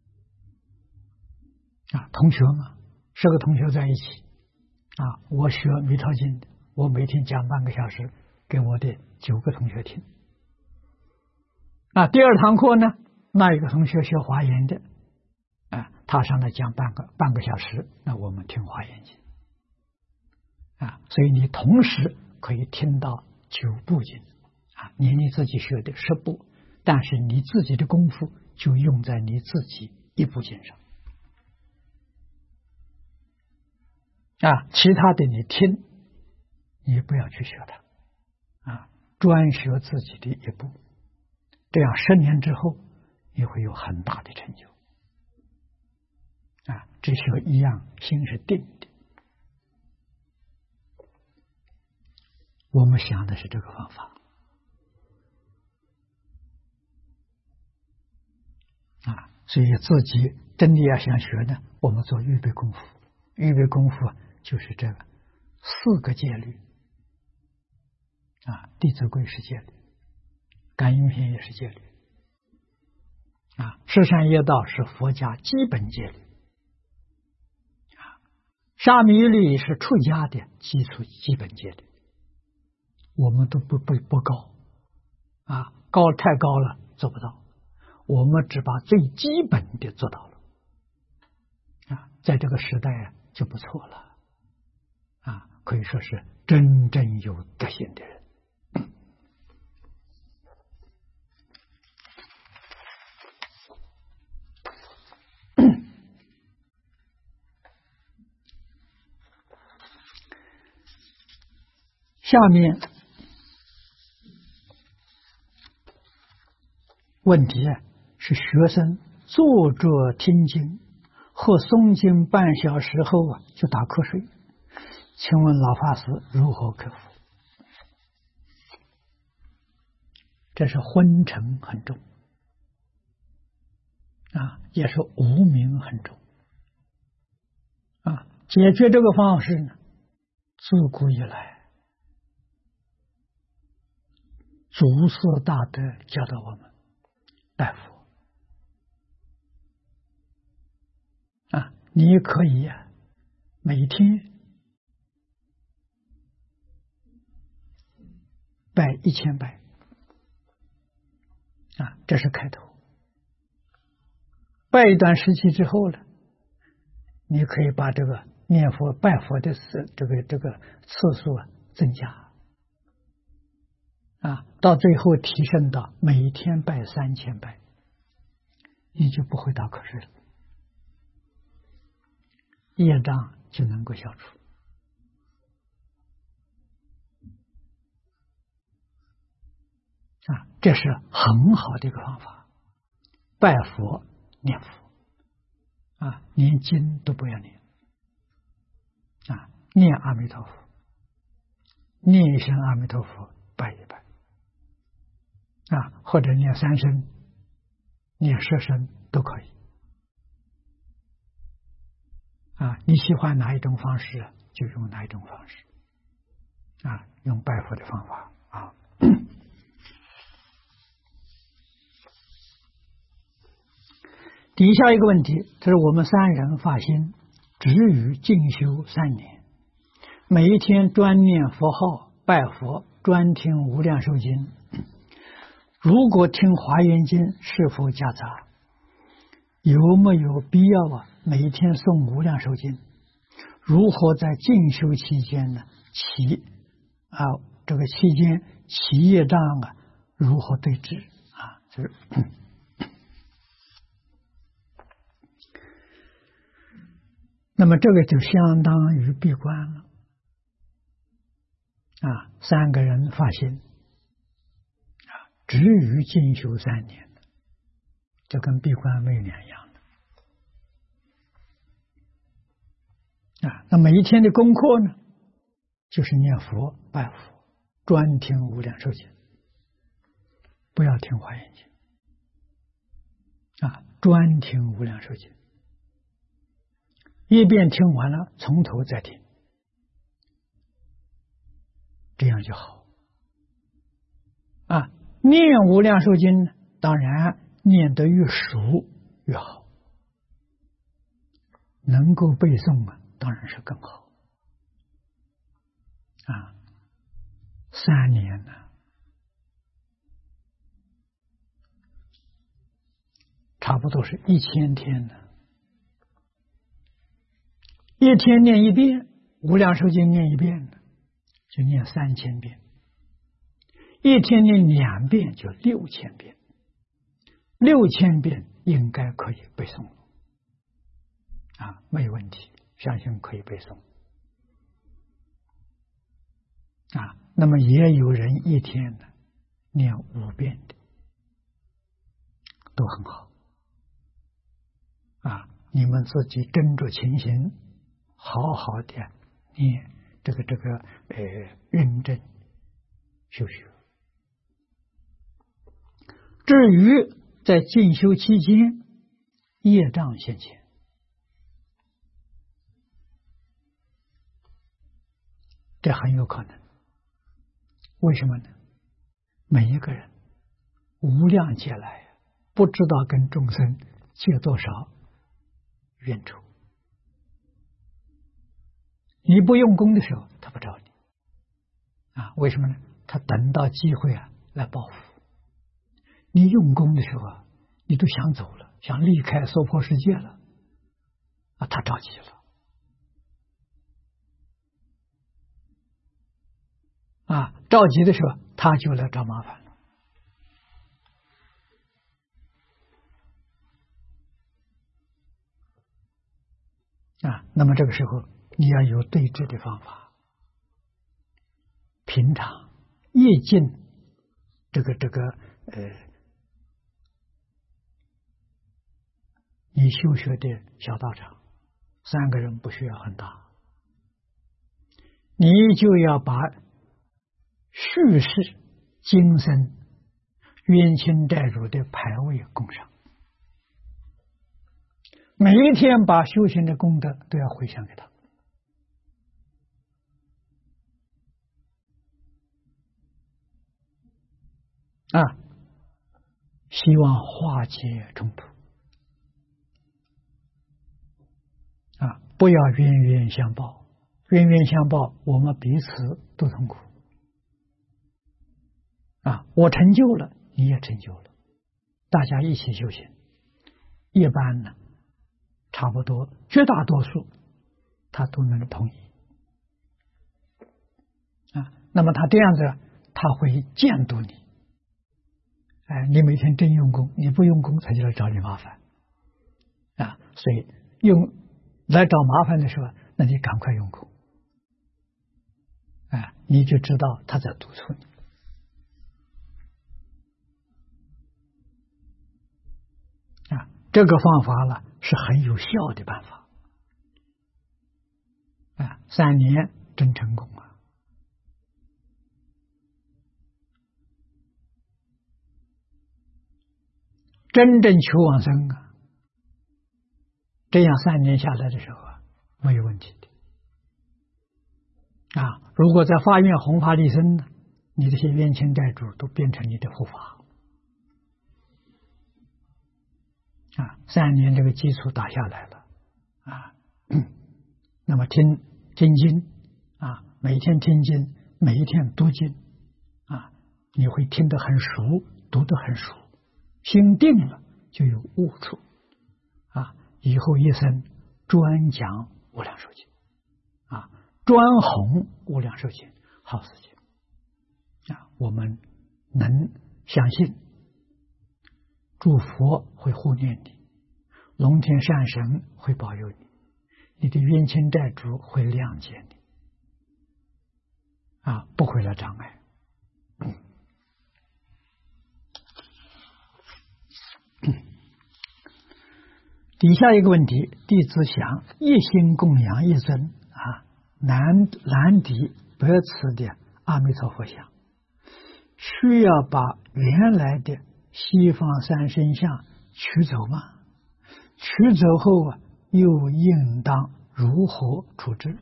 啊。同学嘛，十个同学在一起啊，我学弥陀经的，我每天讲半个小时给我的九个同学听啊。第二堂课呢，那一个同学学华严的啊，他上来讲半个半个小时，那我们听华严经啊。所以你同时可以听到九部经啊，你你自己学的十部，但是你自己的功夫就用在你自己一部经上啊，其他的你听，你不要去学它啊，专学自己的一部，这样十年之后你会有很大的成就啊。只学一样，心是定的。我们想的是这个方法啊，所以自己真的要想学呢，我们做预备功夫。预备功夫就是这个四个戒律啊，《弟子规》是戒律，感应篇也是戒律啊，十善业道是佛家基本戒律啊，沙弥律是出家的基础基本戒律。我们都不不不高啊，高太高了做不到，我们只把最基本的做到了啊，在这个时代啊就不错了啊，可以说是真正有德行的人。下面问题啊，是学生坐着听经或诵经半小时后啊就打瞌睡，请问老法师如何克服？这是昏沉很重啊，也是无明很重啊。解决这个方式呢，自古以来祖师大德教导我们拜佛啊，你可以啊每天拜一千拜啊，这是开头。拜一段时期之后呢，你可以把这个念佛拜佛的次这个这个次数啊增加啊，到最后提升到每天拜三千拜，你就不会打瞌睡了，业障就能够消除啊，这是很好的一个方法。拜佛念佛啊，连经都不要念啊，念阿弥陀佛，念一声阿弥陀佛，拜一拜啊，或者念三声、念十声都可以啊。你喜欢哪一种方式，就用哪一种方式啊，用拜佛的方法啊。底下一个问题，这是我们三人发心，止语静修三年，每一天专念佛号，拜佛，专听无量寿经。如果听华严经是否夹杂？有没有必要啊？每一天诵无量寿经？如何在静修期间呢？起啊，这个期间其业障啊如何对治啊？就是。那么这个就相当于闭关了啊！三个人发心啊，止于进修三年，就跟闭关没两样的啊。那每一天的功课呢，就是念佛、拜佛，专听无量寿经，不要听华严经啊，专听无量寿经。一遍听完了，从头再听，这样就好啊。念无量寿经，当然念得越熟越好，能够背诵啊，当然是更好啊。三年呢，差不多是一千天呢。一天念一遍，无量寿经念一遍，就念三千遍；一天念两遍，就六千遍。六千遍应该可以背诵啊，没有问题，相信可以背诵啊。那么也有人一天呢念五遍的，都很好啊。你们自己斟酌情形。好好的念这个这个呃认真修学。至于在进修期间业障现前，这很有可能。为什么呢？每一个人无量劫来，不知道跟众生结多少冤仇。你不用功的时候，他不找你啊？为什么呢？他等到机会啊来报复。你用功的时候啊，你都想走了，想离开娑婆世界了啊，他着急了啊！着急的时候，他就来找麻烦了啊。那么这个时候，你要有对治的方法。平常夜进这个这个呃，你修学的小道场，三个人不需要很大，你就要把叙事今生冤亲债主的牌位供上，每一天把修行的功德都要回向给他。啊，希望化解冲突啊，不要冤冤相报，冤冤相报，我们彼此都痛苦啊！我成就了，你也成就了，大家一起修行，一般呢，差不多绝大多数他都能同意啊。那么他这样子，他会监督你。哎，你每天真用功，你不用功，他就来找你麻烦啊！所以用来找麻烦的时候，那你赶快用功，哎，你就知道他在督促你啊。这个方法呢是很有效的办法啊，三年真成功啊！真正求往生啊，这样三年下来的时候啊，没有问题的啊。如果在发愿弘法利生呢，你这些冤亲债主都变成你的护法啊。三年这个基础打下来了啊，那么听听经啊，每天听经，每一天读经啊，你会听得很熟，读得很熟。心定了就有悟处啊！以后一生专讲无量寿经啊，专弘无量寿经，好事情啊！ 我们能相信，诸佛会护念你，龙天善神会保佑你，你的冤亲债主会谅解你，啊，不会来障碍。底下一个问题，弟子想一心供养一尊啊南南底北次的阿弥陀佛像，需要把原来的西方三圣像取走吗？取走后啊，又应当如何处置？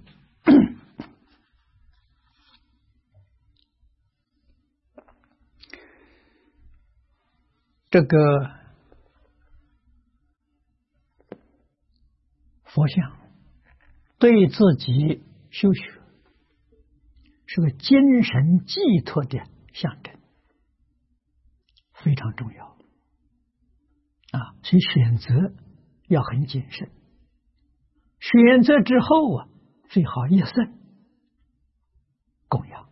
这个佛像对自己修学是个精神寄托的象征，非常重要啊！所以选择要很谨慎。选择之后啊，最好一生供养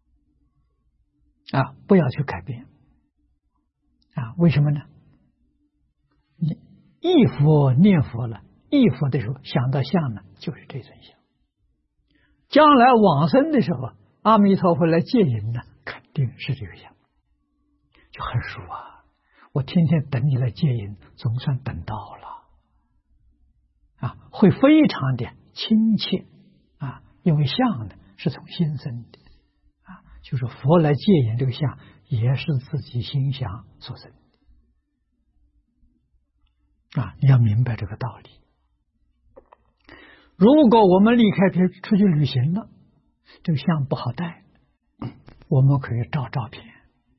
啊，不要去改变啊！为什么呢？你忆佛念佛了，忆佛的时候想到像呢，就是这尊像。将来往生的时候，阿弥陀佛来接引呢，肯定是这个像，就很舒服啊！我天天等你来接引，总算等到了啊，会非常的亲切啊，因为像呢是从心生的啊，就是佛来接引这个像，也是自己心想所生的啊，你要明白这个道理。如果我们离开别出去旅行了，这个像不好带，我们可以照照片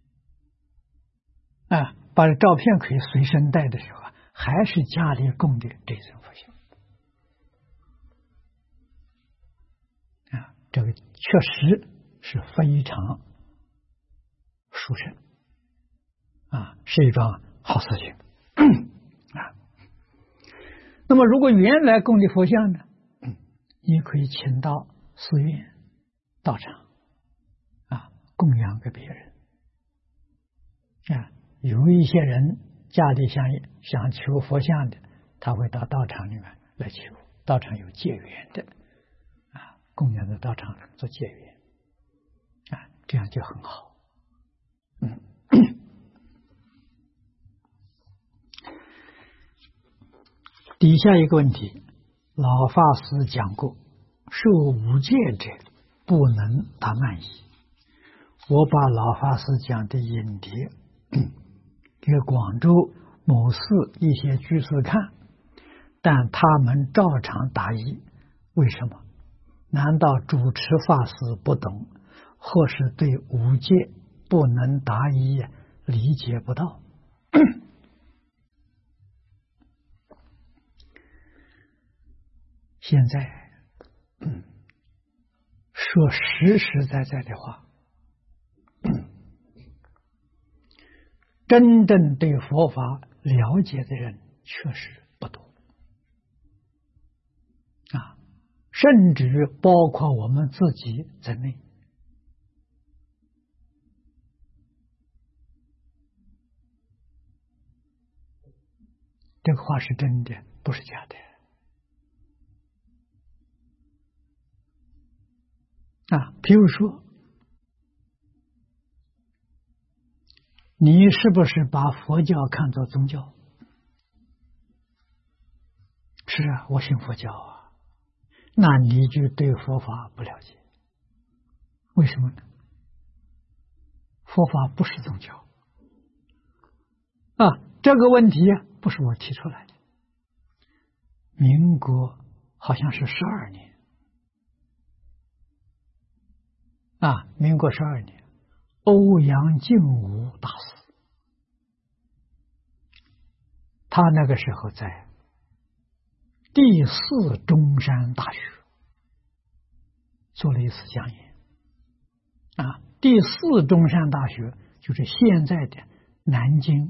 啊，把照片可以随身带的时候，还是家里供的这尊佛像啊，这个确实是非常殊胜啊，是一桩好事情啊。那么，如果原来供的佛像呢？你可以请到寺院、道场啊，供养给别人啊。有一些人家里想想求佛像的，他会到道场里面来求，道场有结缘的啊，供养的道场做结缘啊，这样就很好。嗯，底下一个问题。老法师讲过，受五戒者不能达慢疑。我把老法师讲的引帖给广州某寺一些居士看，但他们照常答疑。为什么？难道主持法师不懂，或是对五戒不能答疑理解不到？现在、嗯、说实实在在的话，真正对佛法了解的人确实不多啊，甚至包括我们自己在内。这个话是真的，不是假的。啊，比如说，你是不是把佛教看作宗教？是啊，我信佛教啊，那你就对佛法不了解。为什么呢？佛法不是宗教啊，这个问题不是我提出来的。民国好像是十二年。啊，民国十二年，欧阳靖武大师，他那个时候在第四中山大学做了一次讲演。啊，第四中山大学就是现在的南京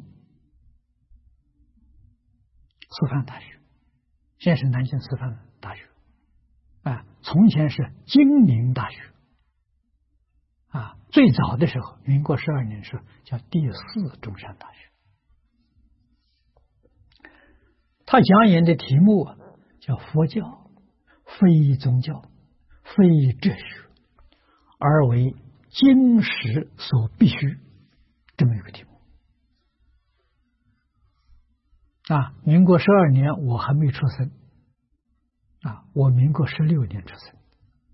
师范大学，现在是南京师范大学，啊，从前是金陵大学。啊， 最早的时候，民国十二年时候叫第四中山大学。他讲演的题目啊，叫佛教非宗教、非哲学，而为经史所必须，这么一个题目。啊，民国十二年我还没出生，啊，我民国十六年出生。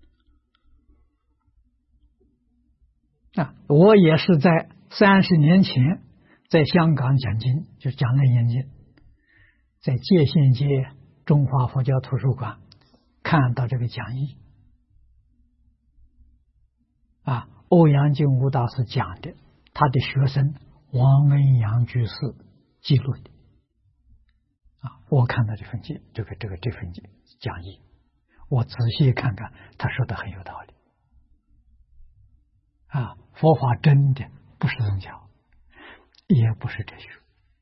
啊，我也是在三十年前在香港讲经，就讲楞严经，在界限街中华佛教图书馆看到这个讲义，啊，欧阳靖无大师讲的，他的学生王恩阳居士记录的，啊，我看到这份记这个这个这份讲义，我仔细看看，他说的很有道理。啊，佛法真的不是宗教，也不是哲学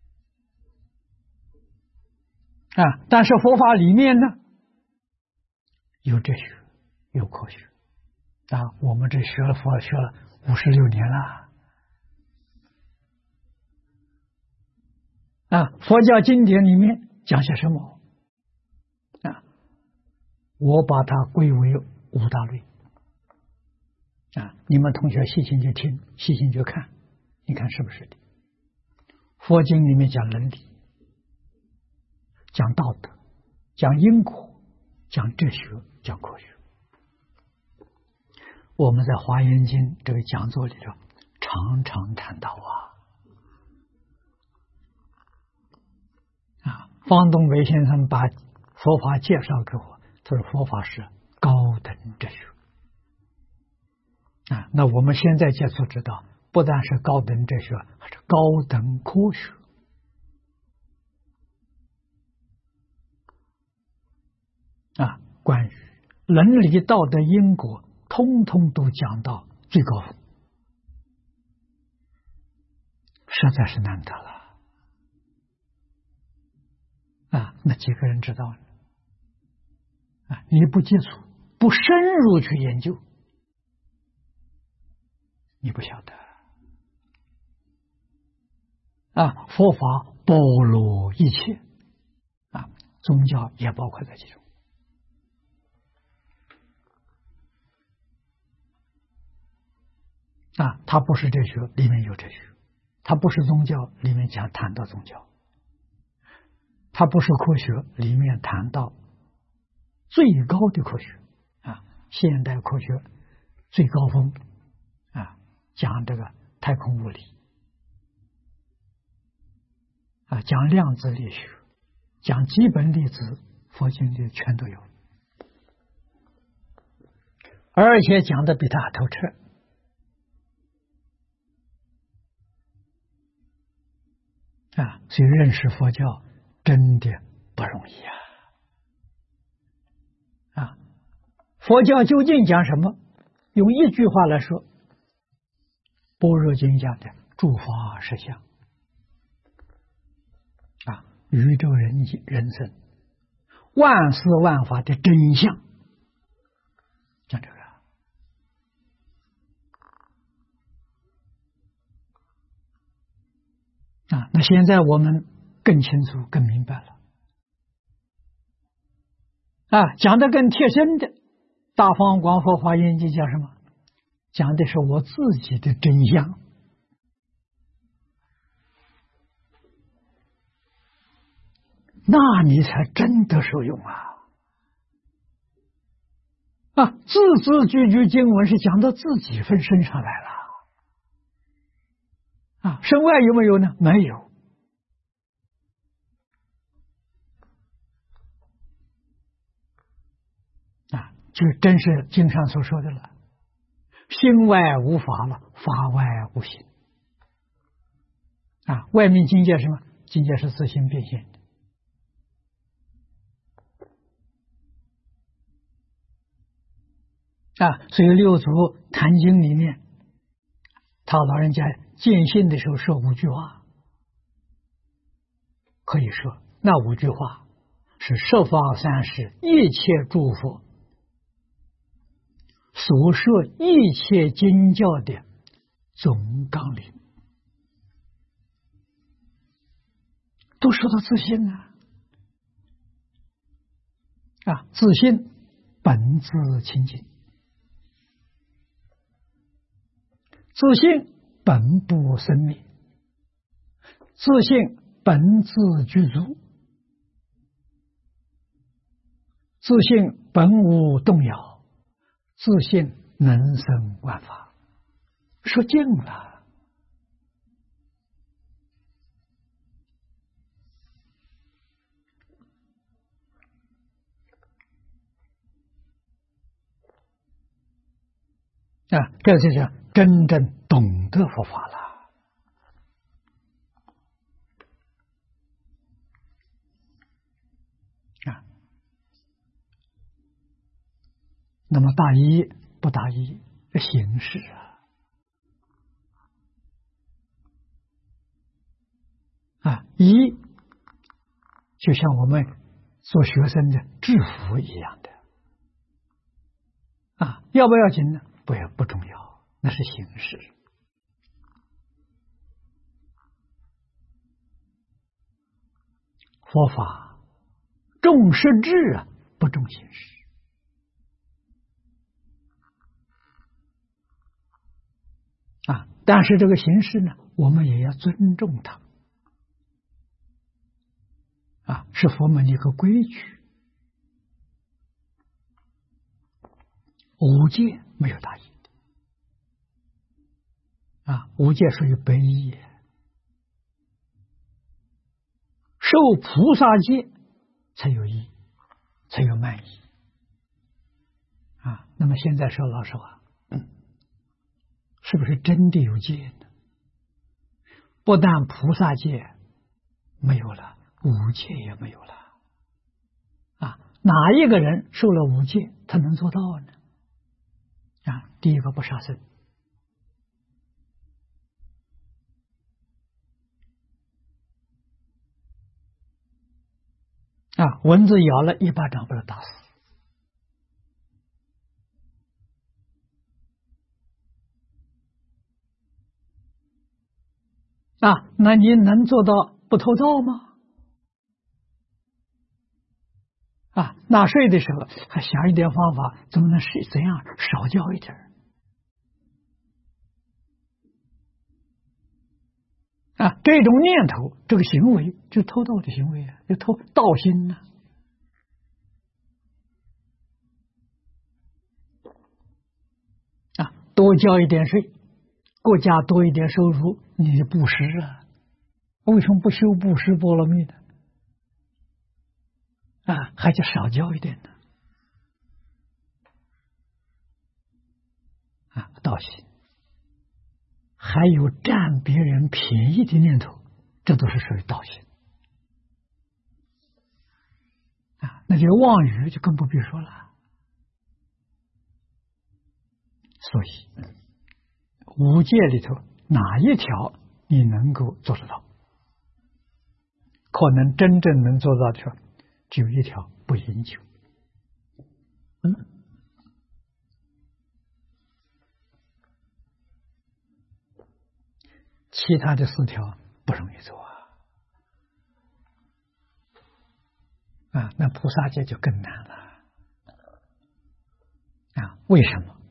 啊，但是佛法里面呢，有哲学，有科学啊。我们这学了佛学了五十六年了啊。佛教经典里面讲些什么啊？我把它归为五大类。啊，你们同学细心就听，细心就看，你看是不是的？佛经里面讲伦理，讲道德，讲因果，讲哲学，讲科学。我们在华严经这个讲座里头常常谈到啊，啊，方东伟先生把佛法介绍给我，他说佛法是高等哲学。啊，那我们现在接触知道，不但是高等哲学，还是高等科学。啊，关于伦理道德因果，通通都讲到最高峰，实在是难得了。啊，那几个人知道呢？啊，你不接触，不深入去研究，你不晓得啊！佛法包罗一切啊，宗教也包括在其中啊。它不是哲学，里面有哲学；它不是宗教，里面讲谈到宗教；它不是科学，里面谈到最高的科学啊，现代科学最高峰啊。讲这个太空物理啊，讲量子力学，讲基本粒子，佛经里全都有，而且讲的比他透彻啊，所以认识佛教真的不容易啊！啊，佛教究竟讲什么？用一句话来说，般若经讲的诸法实相啊，宇宙人人生万事万法的真相，讲这个啊。那现在我们更清楚、更明白了啊，讲的更贴身的，《大方广佛华严经》讲什么？讲的是我自己的真相，那你才真的受用啊！啊，字字句句经文是讲到自己分身上来了啊，身外有没有呢？没有啊，就真是经上所说的了。心外无法了，法外无心啊！外面境界是什么？境界是自性变现的啊！所以六祖坛经里面，他老人家见性的时候说五句话，可以说那五句话是十方三世一切诸佛所说一切经教的总纲领，都说到自信啊！啊，自信本自清净，自信本不生灭，自信本自具足，自信本无动摇，自信能生万法。说尽了。啊，这就叫真正懂得佛法了。啊，那么大一不大一的形式啊，啊，一就像我们做学生的制服一样的，啊，要不要紧呢？不要，不重要，那是形式。佛法重实质啊，不重形式。啊，但是这个形式呢，我们也要尊重它。啊，是佛门的一个规矩。五戒没有大义啊，五戒属于悲业，受菩萨戒才有义，才有慢义啊。那么现在说老实话，嗯，是不是真的有戒呢？不但菩萨戒没有了，五戒也没有了啊。哪一个人受了五戒，他能做到呢？啊，第一个不杀生。啊，蚊子咬了一巴掌把它打死。啊，那你能做到不偷盗吗？啊，纳税的时候还想一点方法，怎么能是怎样少交一点啊，这种念头，这个行为，就偷盗的行为啊，就偷盗心呢、啊。啊，多交一点税，国家多一点收入，你布施啊？为什么不修布施波罗蜜呢？啊，还就少交一点呢？啊，盗心。还有占别人便宜的念头，这都是属于盗心啊。那些妄语就更不必说了。所以五戒里头哪一条你能够做得到？可能真正能做到的只有一条：不饮酒。嗯。其他的四条不容易做啊，啊，那菩萨戒就更难了啊！为什么？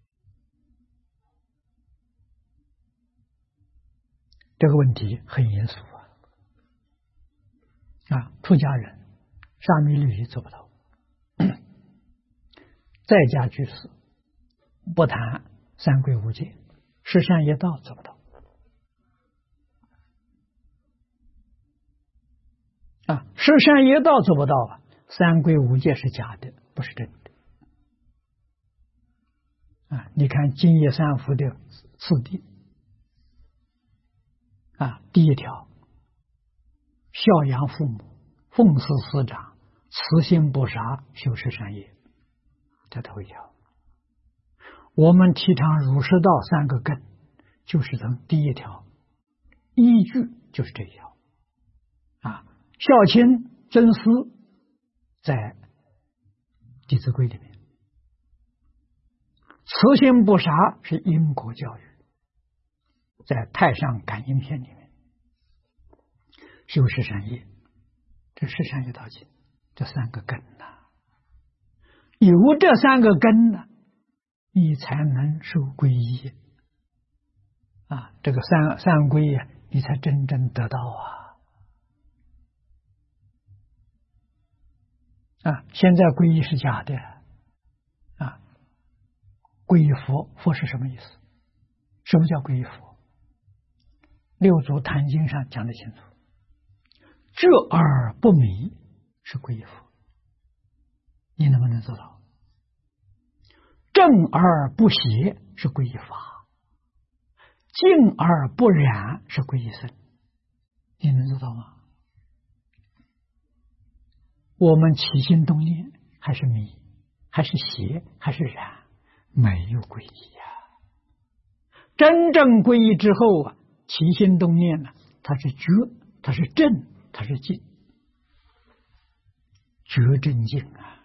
这个问题很严肃啊！啊，出家人沙弥律仪做不到，在家居士不谈三皈五戒，十善业道做不到。啊，十善业道做不到啊，三皈五戒是假的，不是真的。啊，你看净业三福的次第，啊，第一条，孝养父母，奉事师长，慈心不杀，修持善业，这头一条。我们提倡儒释道三个根，就是从第一条，依据就是这一条。啊，孝亲尊师在《弟子规》里面，慈心不杀是因果教育， 在《太上感应篇》里面修十善业，这十善业道经这三个根呐、啊，有这三个根呢、啊，你才能受皈依啊！这个三三皈啊，你才真正得到啊！啊，现在皈依是假的啊！皈依佛，佛是什么意思？什么叫皈依佛？六祖坛经上讲得清楚，觉而不迷是皈依佛，你能不能做到？正而不邪是皈依法，静而不染是皈依僧，你能做到吗？我们起心动念还是迷，还是邪，还是染，没有皈依呀、啊。真正皈依之后啊，起心动念呢，它是觉，它是正，它是静，觉正静啊。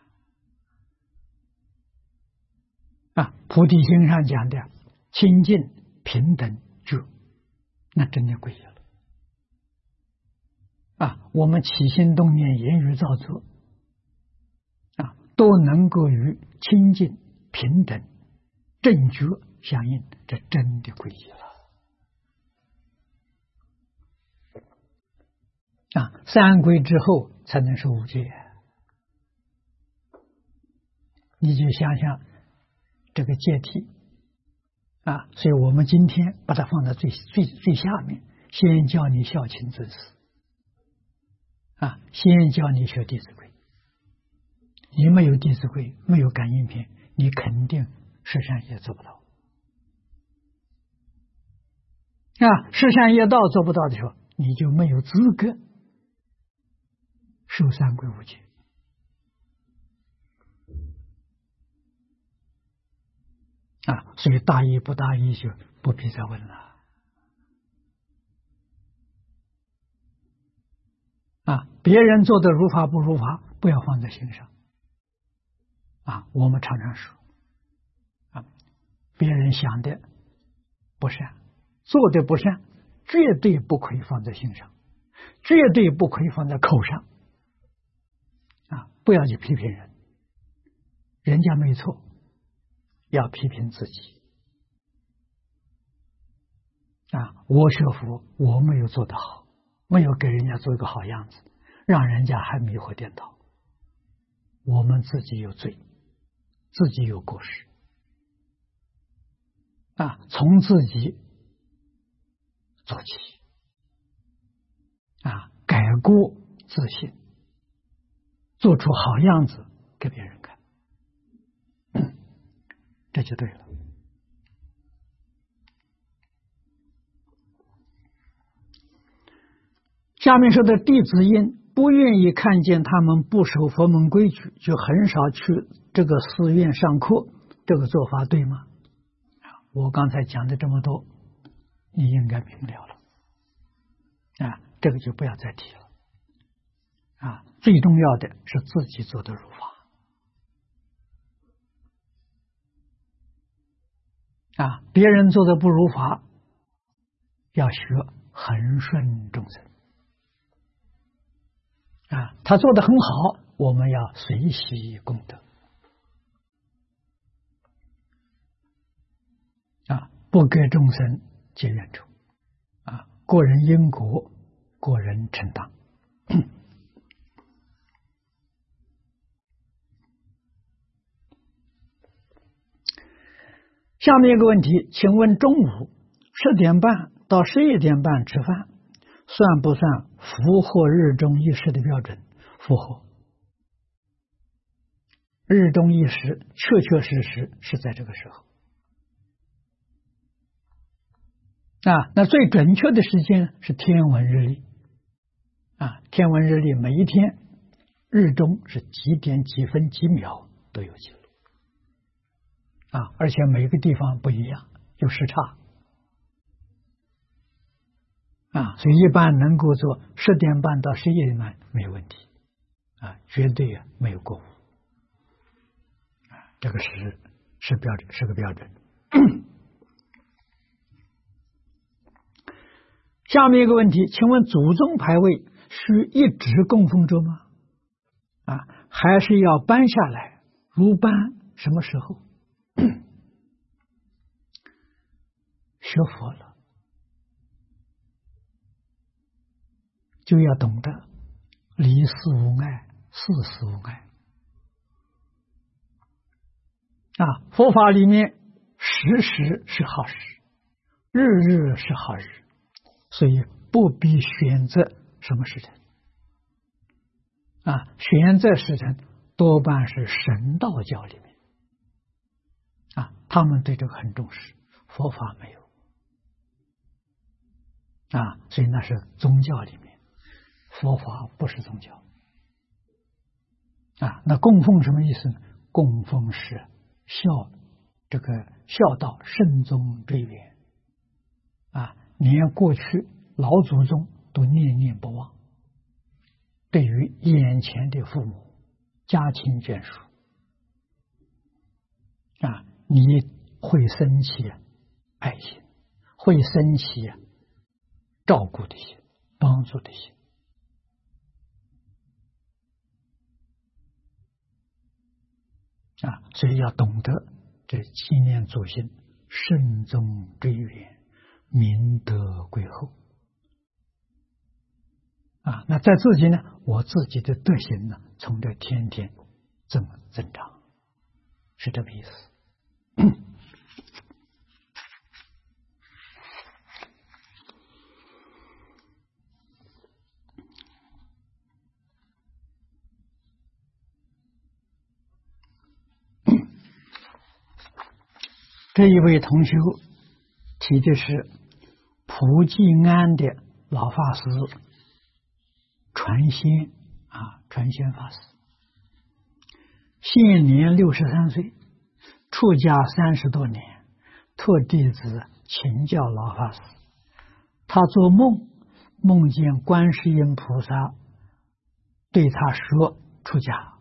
啊，菩提心上讲的清净平等觉，那真的皈依了啊！我们起心动念、言语造作啊，都能够与清净平等正觉相应，这真的皈依了啊！三皈之后才能受五戒，你就想想这个戒体啊，所以我们今天把它放在最最最下面，先教你孝亲尊师啊，先教你学弟子规。你没有弟子规，没有感应篇，你肯定十善业做不到啊！十善业道做不到的时候，你就没有资格受三皈五戒。啊，所以大意不大意就不必再问了。啊，别人做的如法不如法，不要放在心上。啊，我们常常说，啊，别人想的不善，做的不善，绝对不可以放在心上，绝对不可以放在口上。啊，不要去批评人，人家没错。要批评自己啊！我学佛，我没有做得好，没有给人家做一个好样子，让人家还迷惑颠倒。我们自己有罪，自己有过失啊！从自己做起啊，改过自新，做出好样子给别人看。这就对了。下面说的弟子因不愿意看见他们不守佛门规矩，就很少去这个寺院上课，这个做法对吗？我刚才讲的这么多，你应该明了了啊，这个就不要再提了啊。最重要的是自己做的如法。啊，别人做的不如法，要学恒顺众生。啊，他做的很好，我们要随喜功德。啊，不给众生结怨仇。啊，个人因果，个人承担。下面一个问题，请问中午十点半到十一点半吃饭，算不算符合日中一时的标准？符合。日中一时确确实实是在这个时候。啊，那最准确的时间是天文日历。啊，天文日历每一天日中是几点几分几秒都有记录。啊，而且每个地方不一样，有时差啊，所以一般能够做十点半到十一点半没有问题啊，绝对没有过误啊，这个是是标准，是个标准。 下面一个问题，请问祖宗牌位是一直供奉着吗？啊，还是要搬下来？如搬什么时候？学佛了，就要懂得离世无碍，世事无碍。啊，佛法里面时时是好事，日日是好日，所以不必选择什么时辰。啊，选择时辰多半是神道教里面，啊，他们对这个很重视，佛法没有。啊，所以那是宗教里面，佛法不是宗教。啊，那供奉什么意思呢？供奉是孝，这个孝道慎终追远。啊，连过去老祖宗都念念不忘。对于眼前的父母，家亲眷属，啊，你会生起爱心，会生起照顾的心，帮助的心。啊，所以要懂得这纪念祖先，慎终追远，明德归厚。啊，那在自己呢，我自己的德行呢，从这天天增增长，是这个意思。这一位同学提的是普济庵的老法师传仙啊，传仙法师，现年六十三岁，出家三十多年，托弟子请教老法师。他做梦，梦见观世音菩萨对他说出家。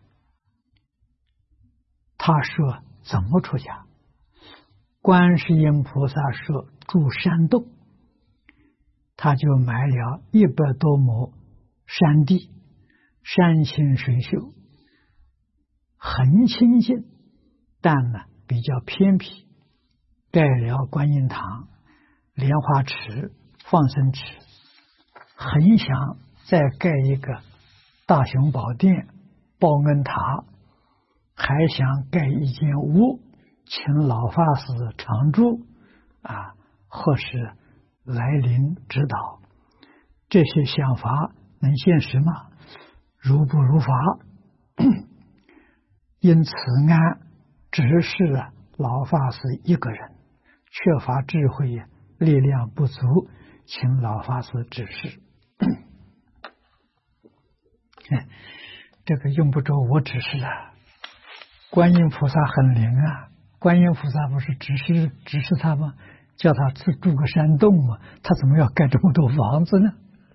他说怎么出家？观世音菩萨说住山洞，他就买了一百多亩山地，山清水秀，很清净，但呢比较偏僻，盖了观音堂、莲花池、放生池，很想再盖一个大雄宝殿、报恩塔，还想盖一间屋，请老法师常住啊，或是来临指导。这些想法能现实吗？如不如法？因此安只是老法师一个人，缺乏智慧，力量不足，请老法师指示。这个用不着我指示啊，观音菩萨很灵啊，观音菩萨不是指示指示他吗？叫他住住个山洞嘛，他怎么要盖这么多房子呢？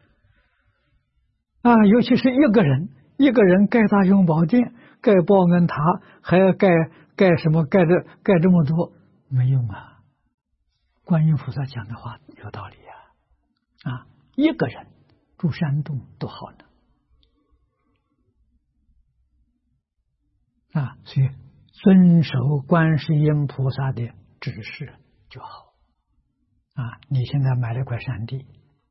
啊，尤其是一个人，一个人盖大雄宝殿、盖报恩塔，还要盖盖什么？盖这盖这么多，没用啊！观音菩萨讲的话有道理啊！啊，一个人住山洞多好呢！啊，所以遵守观世音菩萨的指示就好。啊，你现在买了块山地，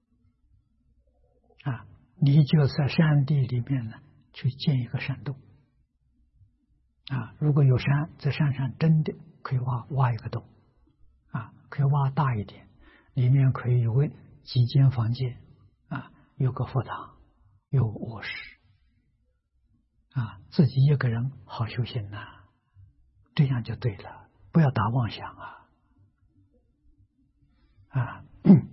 啊，你就在山地里面呢去建一个山洞。啊，如果有山，在山上真的可以挖挖一个洞，啊，可以挖大一点，里面可以有个几间房间，啊，有个佛堂，有卧室，啊，自己一个人好修行呐，这样就对了，不要打妄想啊，啊，嗯，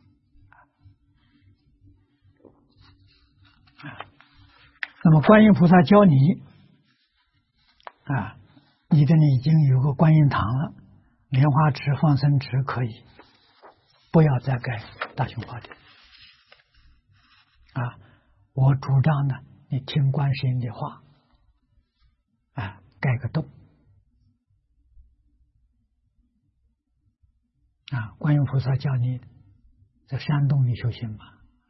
那么观音菩萨教你。啊，你的你已经有个观音堂了，莲花池、放生池可以，不要再盖大雄宝殿。啊，我主张呢，你听观世音的话，啊，盖个洞。啊，观音菩萨教你在山洞里修行嘛，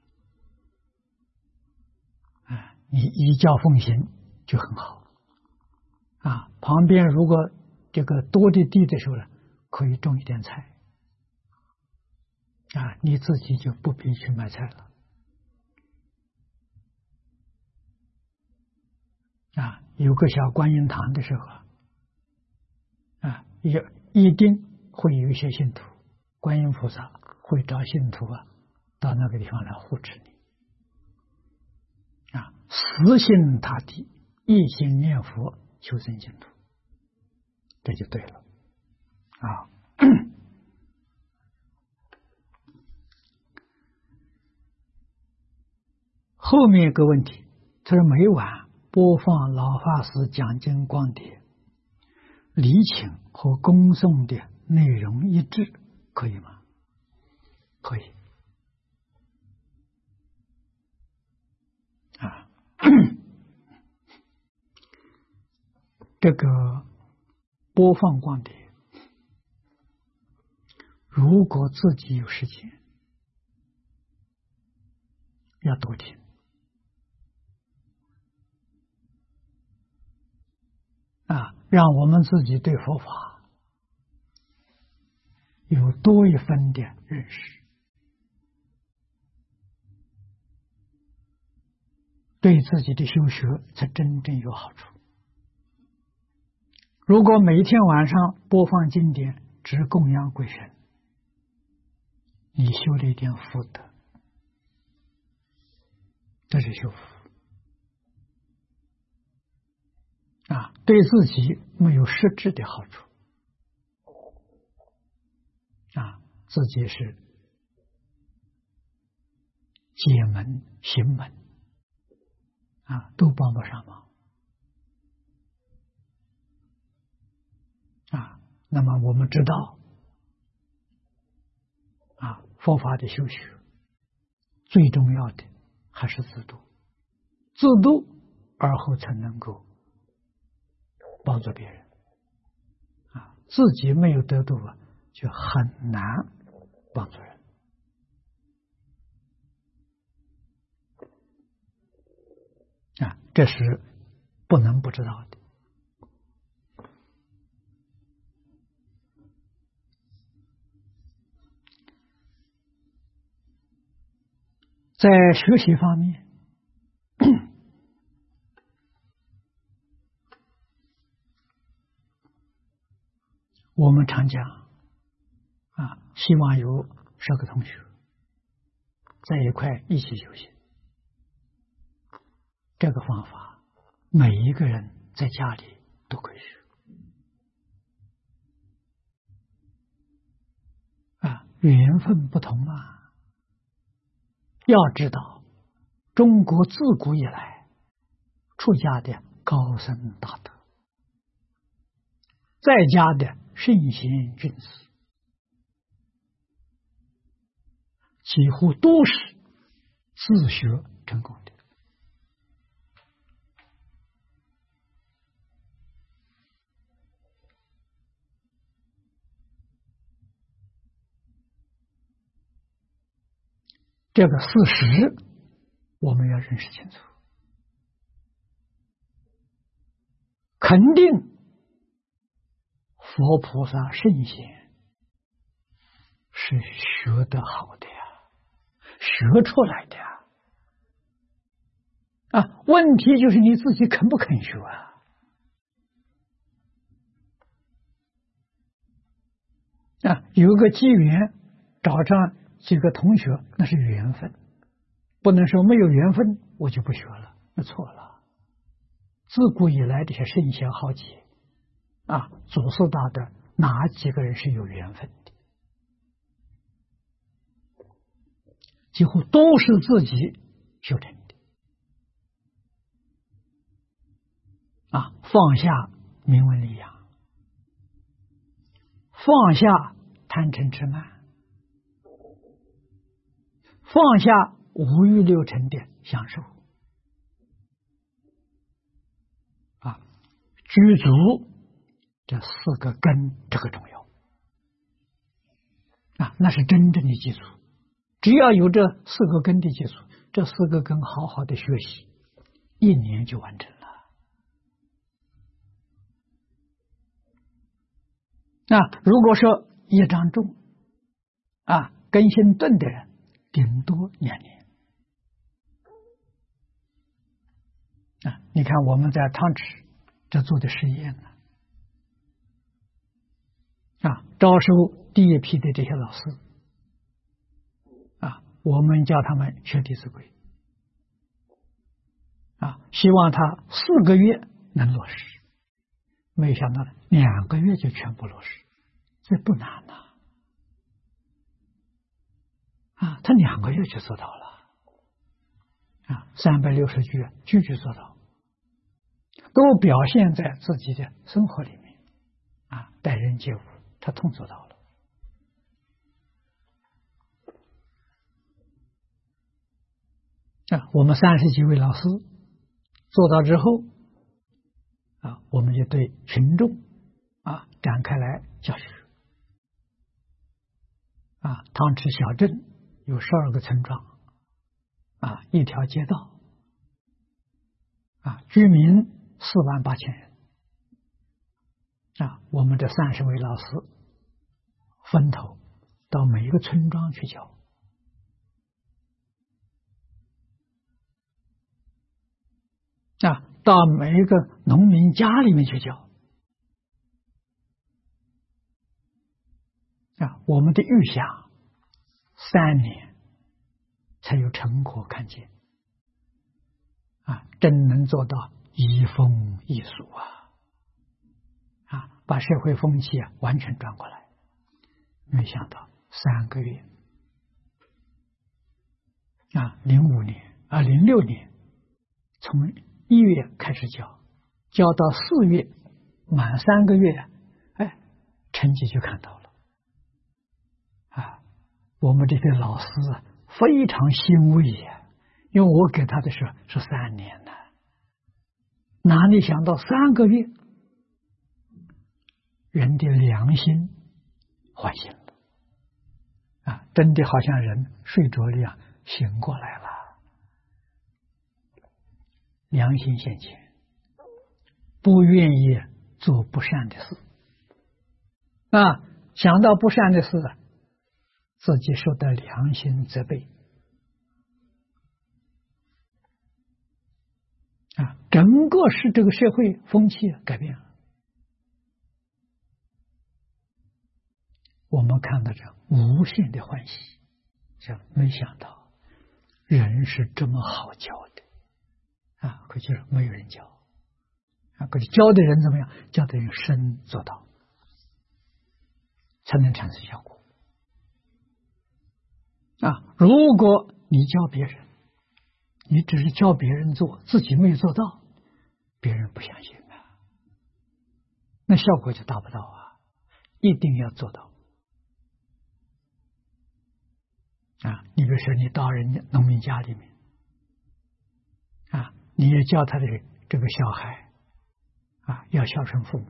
啊，你依教奉行就很好，啊，旁边如果这个多的地的时候呢，可以种一点菜，啊，你自己就不必去买菜了，啊，有个小观音堂的时候啊，啊，也一定会有一些信徒，观音菩萨会找信徒啊，到那个地方来护持你，啊，死心塌地，一心念佛，求生净土，这就对了，啊。后面一个问题，他说每晚播放老法师讲经光碟，礼请和恭送的内容一致，可以吗？可以。啊，这个播放光碟，如果自己有时间，要多听。啊，让我们自己对佛法有多一分的认识，对自己的修学才真正有好处。如果每天晚上播放经典，只供养鬼神，你修了一点福德，这是修福。啊，对自己没有实质的好处，啊，自己是解门行门，啊，都帮不上忙，啊，那么我们知道，啊，佛法的修学最重要的还是自度，自度而后才能够帮助别人，啊，自己没有得度啊，就很难帮助人。啊，这是不能不知道的。在学习方面，我们常讲啊，希望有十个同学在一块一起修行。这个方法，每一个人在家里都可以学。啊，缘分不同啊。要知道，中国自古以来出家的高僧大德，在家的圣贤君子，几乎都是自学成功的。这个事实我们要认识清楚，肯定佛菩萨圣贤是学得好的呀，学出来的呀。啊，问题就是你自己肯不肯学啊？啊，有个机缘找上几个同学，那是缘分，不能说没有缘分我就不学了，那错了。自古以来这些圣贤好杰啊，祖师大德哪几个人是有缘分的？几乎都是自己修成的啊，放下名闻利养，放下贪嗔痴慢，放下五欲六尘的享受啊，具足这四个根，这个重要啊，那是真正的基础只要有这四个根的基础，这四个根好好的学习，一年就完成了。那如果说业障重啊，根性钝的人，顶多两年。啊，你看我们在汤池这做的实验呢，啊，招收第一批的这些老师，啊，我们叫他们学《弟子规》，啊，希望他四个月能落实，没想到两个月就全部落实，这不难呐，啊，他两个月就做到了，啊，三百六十句句句做到，都表现在自己的生活里面，啊，待人接物，他通做到了。啊，我们三十几位老师做到之后，啊，我们就对群众啊展开来教学。啊，汤池小镇有十二个村庄，啊，一条街道，啊，居民四万八千人，啊，我们这三十位老师分头到每一个村庄去教。啊，到每一个农民家里面去教。啊，我们的预想三年才有成果看见。啊，真能做到移风易俗啊！啊，把社会风气啊完全转过来。没想到三个月，啊，零五年啊，零六年从一月开始教，教到四月，满三个月，哎，成绩就看到了。啊，我们这些老师啊，非常欣慰呀，因为我给他的时候是三年呢，哪里想到三个月，人的良心唤醒了，啊，真的好像人睡着了一样醒过来了。良心现前，不愿意做不善的事，啊，想到不善的事，自己受到良心责备，啊，整个是这个社会风气改变了。我们看到这无限的欢喜，这没想到人是这么好教的。啊，可就是没有人教，啊，可是教的人怎么样？教的人深做到，才能产生效果。啊，如果你教别人，你只是教别人做，自己没有做到，别人不相信啊，那效果就达不到啊！一定要做到。啊，你比如说你到人家农民家里面，啊。你也教他的这个小孩啊，要孝顺父母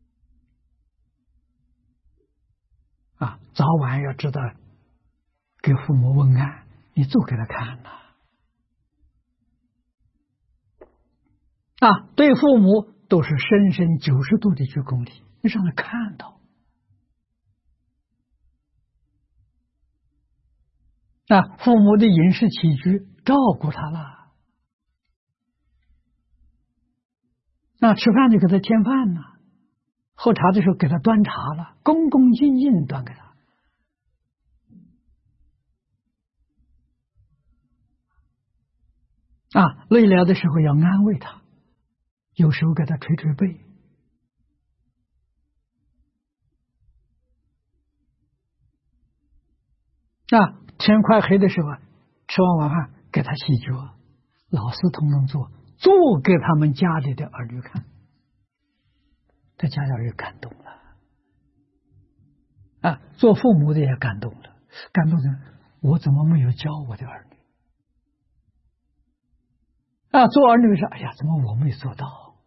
啊，早晚要知道给父母问安，你做给他看呐。啊，对父母都是深深九十度的鞠躬礼，你让他看到。啊，父母的饮食起居照顾他了。那吃饭就给他添饭了，喝茶的时候给他端茶了，恭恭敬敬端给他。啊，累了的时候要安慰他，有时候给他捶捶背。啊，天快黑的时候，吃完晚饭给他洗脚，老师通通做。做给他们家里的儿女看，他家里儿女感动了，啊，做父母的也感动了，感动人，我怎么没有教我的儿女？啊，做儿女说，哎呀，怎么我没做到？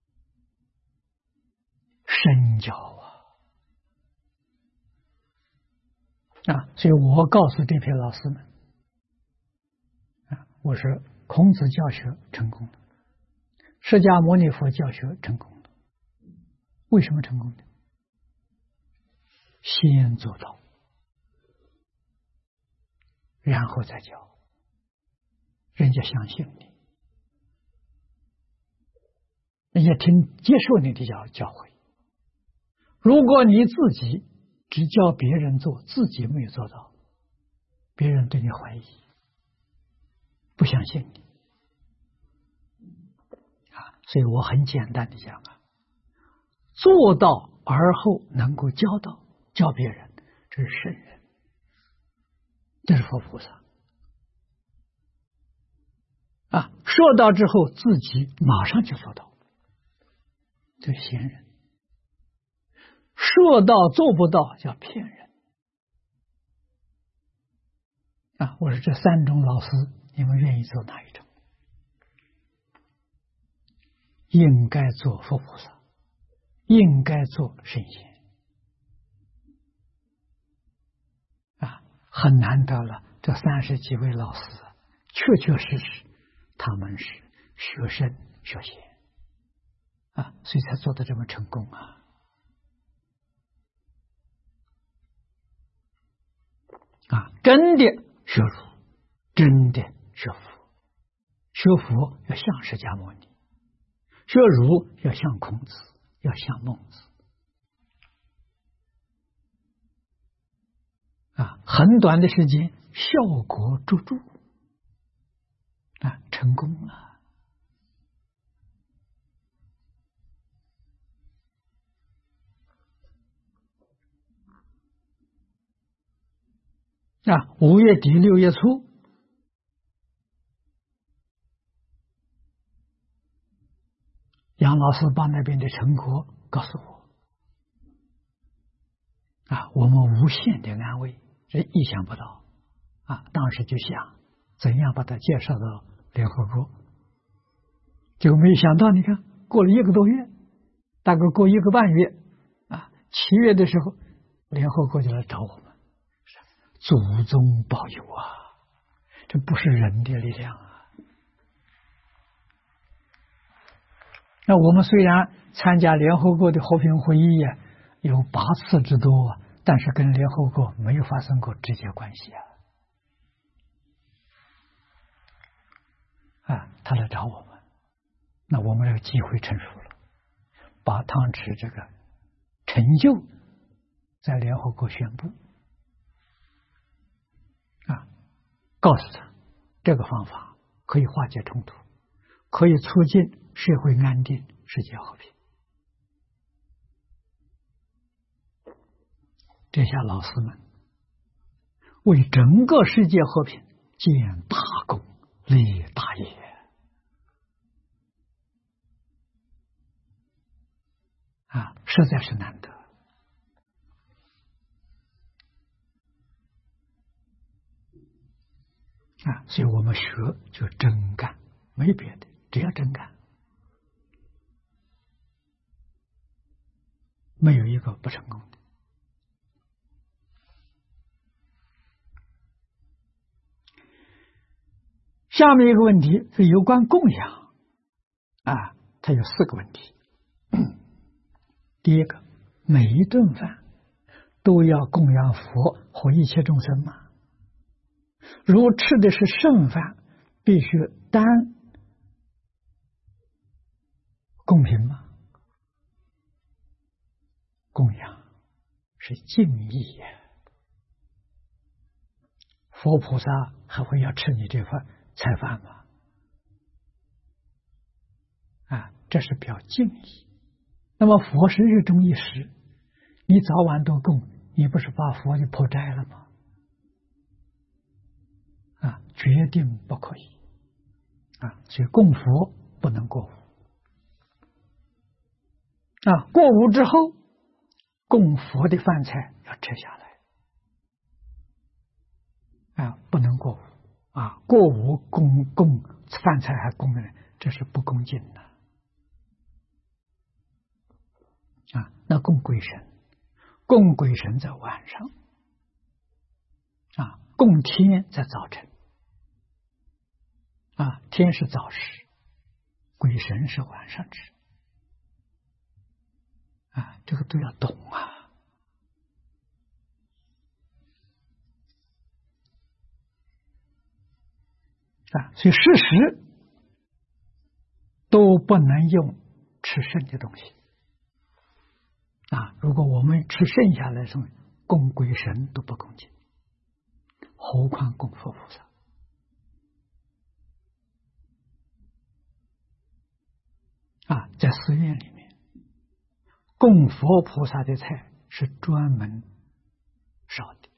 身教啊！啊，所以我告诉这批老师们， 我说孔子教学成功了，释迦牟尼佛教学成功了。为什么成功的？先做到，然后再教，人家相信你，人家听接受你的教教诲。如果你自己只教别人做，自己没有做到，别人对你怀疑，不相信你啊。所以我很简单的讲啊，做到而后能够教导教别人，这是圣人，这是佛菩萨啊。说到之后自己马上就做到，这是贤人。说到做不到叫骗人啊！我说这三种老师，你们愿意做哪一种？应该做佛菩萨，应该做圣贤啊！很难得了，这三十几位老师，确确实实他们是学圣学贤啊，所以才做得这么成功啊！啊，真的学儒，真的学佛，学佛要像释迦牟尼，学儒要像孔子，要像孟子。啊，很短的时间，效果卓著，啊，成功了。啊，五月底六月初，杨老师把那边的成果告诉我，啊，我们无限的安慰，这意想不到，啊，当时就想怎样把它介绍到联合国，结果没想到，你看过了一个多月，大概过一个半月，啊，七月的时候，联合国就来找我们。祖宗保佑啊！这不是人的力量啊！那我们虽然参加联合国的和平会议呀，有八次之多，但是跟联合国没有发生过直接关系啊！啊，他来找我们，那我们这个机会成熟了，把汤匙这个成就在联合国宣布。告诉他，这个方法可以化解冲突，可以促进社会安定、世界和平。这下老师们为整个世界和平建大功、立大业啊，实在是难得。啊，所以我们学就真干，没别的，只要真干，没有一个不成功的。下面一个问题是有关供养啊，它有四个问题。第一个，每一顿饭都要供养佛和一切众生吗？如吃的是剩饭，必须单供品吗？供养是敬意呀，佛菩萨还会要吃你这份菜饭吗？啊，这是表敬意。那么佛是日中一时，你早晚都供，你不是把佛就破斋了吗？啊，决定不可以啊，所以供佛不能过午啊，过午之后供佛的饭菜要吃下来啊，不能过午啊，过午供供饭菜还供的人，这是不恭敬的啊。那供鬼神，供鬼神在晚上啊，供天在早晨。 啊，天是早食，鬼神是晚上吃，啊，这个都要懂啊。啊，所以事实都不能用吃剩的东西啊。如果我们吃剩下来什么供鬼神都不恭敬，何况供佛菩萨啊？在寺院里面，供佛菩萨的菜是专门烧的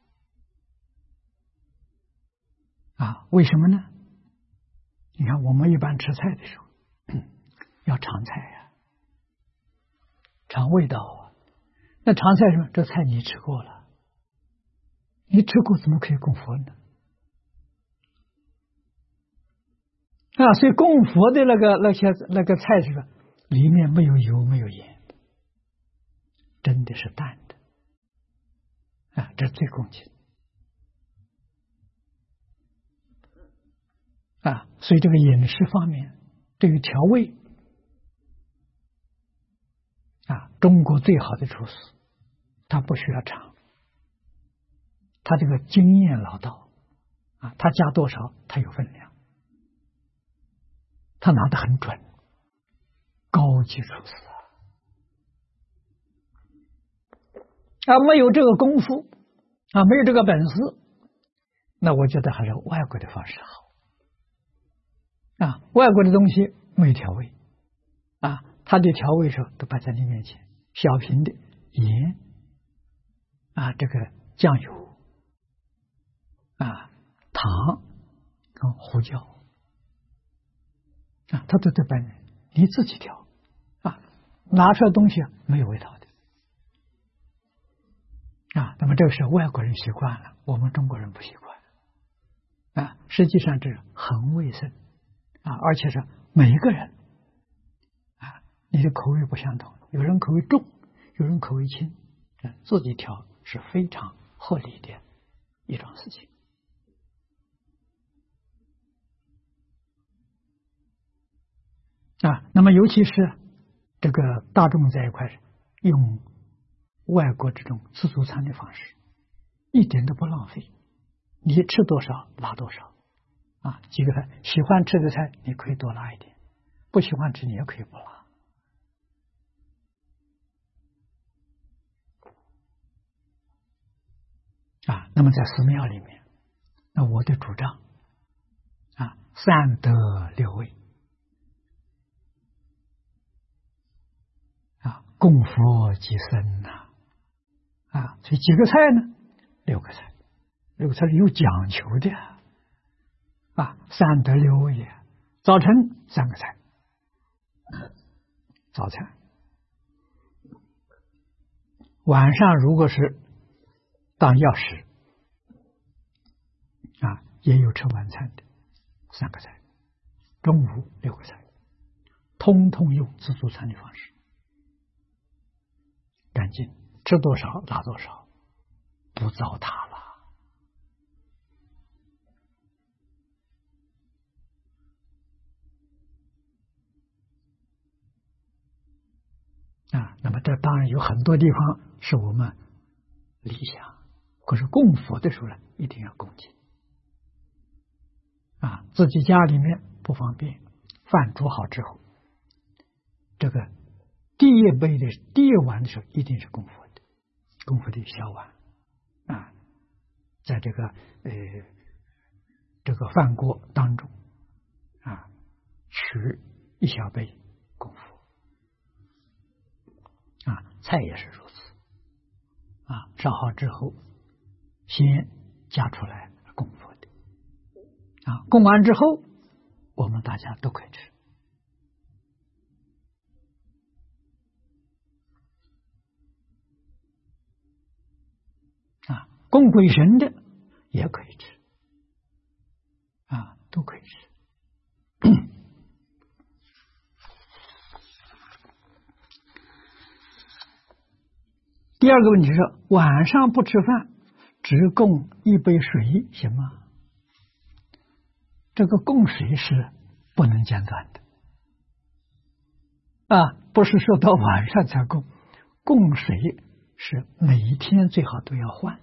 啊。为什么呢？你看，我们一般吃菜的时候，要尝菜呀、啊，尝味道啊。那尝菜什么？这菜你吃过了，你吃过怎么可以供佛呢？啊，所以供佛的那个那些那个菜是吧，里面没有油，没有盐，真的是淡的啊，这是最恭敬啊。所以这个饮食方面，对于调味啊，中国最好的厨师，他不需要尝，他这个经验老道啊，他加多少他有分量，他拿得很准，高级厨师啊，没有这个功夫啊，没有这个本事，那我觉得还是外国的方式好啊。外国的东西没调味啊，他的调味时候都摆在你面前，小瓶的盐啊，这个酱油啊，糖跟胡椒啊，他都在摆面，你自己调啊，拿出来东西没有味道的啊。那么这个是外国人习惯了，我们中国人不习惯啊。实际上这是很卫生啊，而且是每一个人啊，你的口味不相同，有人口味重，有人口味轻，自己调是非常合理的一种事情啊。那么尤其是这个大众在一块用外国这种自助餐的方式，一点都不浪费，你吃多少拿多少啊。几个菜喜欢吃的菜你可以多拿一点，不喜欢吃你也可以不拿啊。那么在寺庙里面，那我的主张啊，三德六味啊，供佛即僧呐啊。所以几个菜呢？六个菜，六个菜是有讲求的啊。三德六味啊，早晨三个菜，早餐，晚上如果是当药食啊，也有吃晚餐的三个菜，中午六个菜，通通用自助餐的方式，干净，吃多少拿多少，不糟蹋了啊。那么这当然有很多地方是我们理想，可是供佛的时候呢，一定要恭敬啊。自己家里面不方便，饭煮好之后，这个第一杯的第一碗的时候，一定是供佛的，供佛的小碗啊，在这个呃这个饭锅当中啊，取一小杯供佛啊。菜也是如此啊，烧好之后先夹出来供佛的啊，供完之后我们大家都可以吃啊，供鬼神的也可以吃啊，都可以吃。第二个问题是，晚上不吃饭，只供一杯水行吗？ 这个供水是不能间断的啊，不是说到晚上才供，供水是每一天最好都要换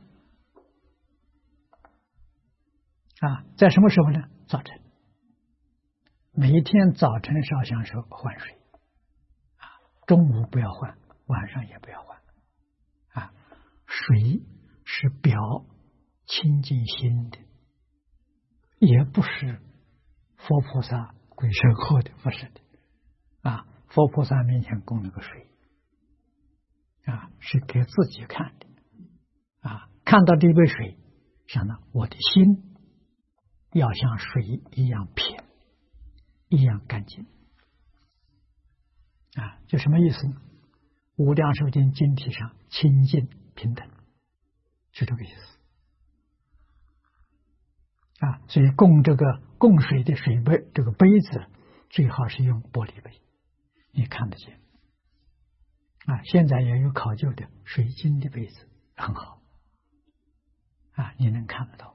啊，在什么时候呢？早晨，每一天早晨烧香时候换水啊，中午不要换，晚上也不要换啊。水是表清净心的，也不是佛菩萨鬼神喝的，不是的啊。佛菩萨面前供那个水啊，是给自己看的啊。看到这杯水，想到我的心要像水一样平，一样干净啊。就什么意思呢？无量寿经经体上清净平等，是这个意思啊。所以供这个供水的水杯，这个杯子最好是用玻璃杯，你看得见啊。现在也有考究的水晶的杯子，很好啊，你能看得到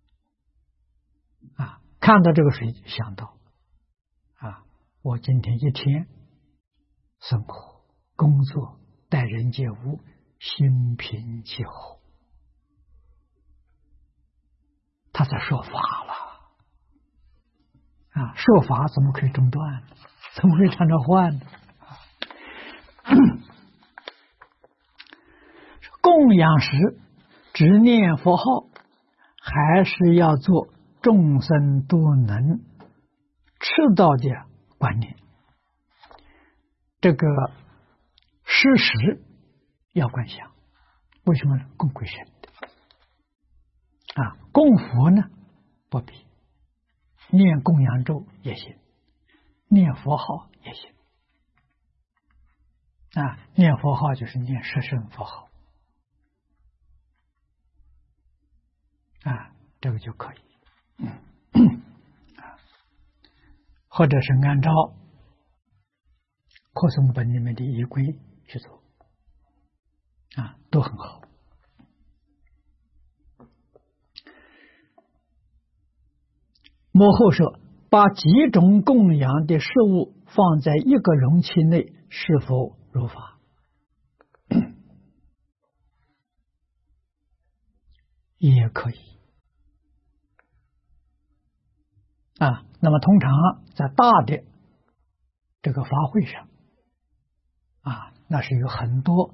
啊。看到这个水，想到啊，我今天一天生活、工作、待人接物，心平气和，他在说法了啊。说法怎么可以中断？怎么会常常换呢？供养时只念佛号，还是要做众生都能吃到的观念。这个事实要观想，为什么呢？供鬼神的啊，供佛呢不必，念供养咒也行，念佛号也行啊。念佛号就是念十声佛号啊，这个就可以，嗯，或者是按照扩诵本里面的仪规去做啊，都很好。幕后说，把几种供养的事物放在一个容器内，是否如法？也可以啊。那么通常在大的这个法会上啊，那是有很多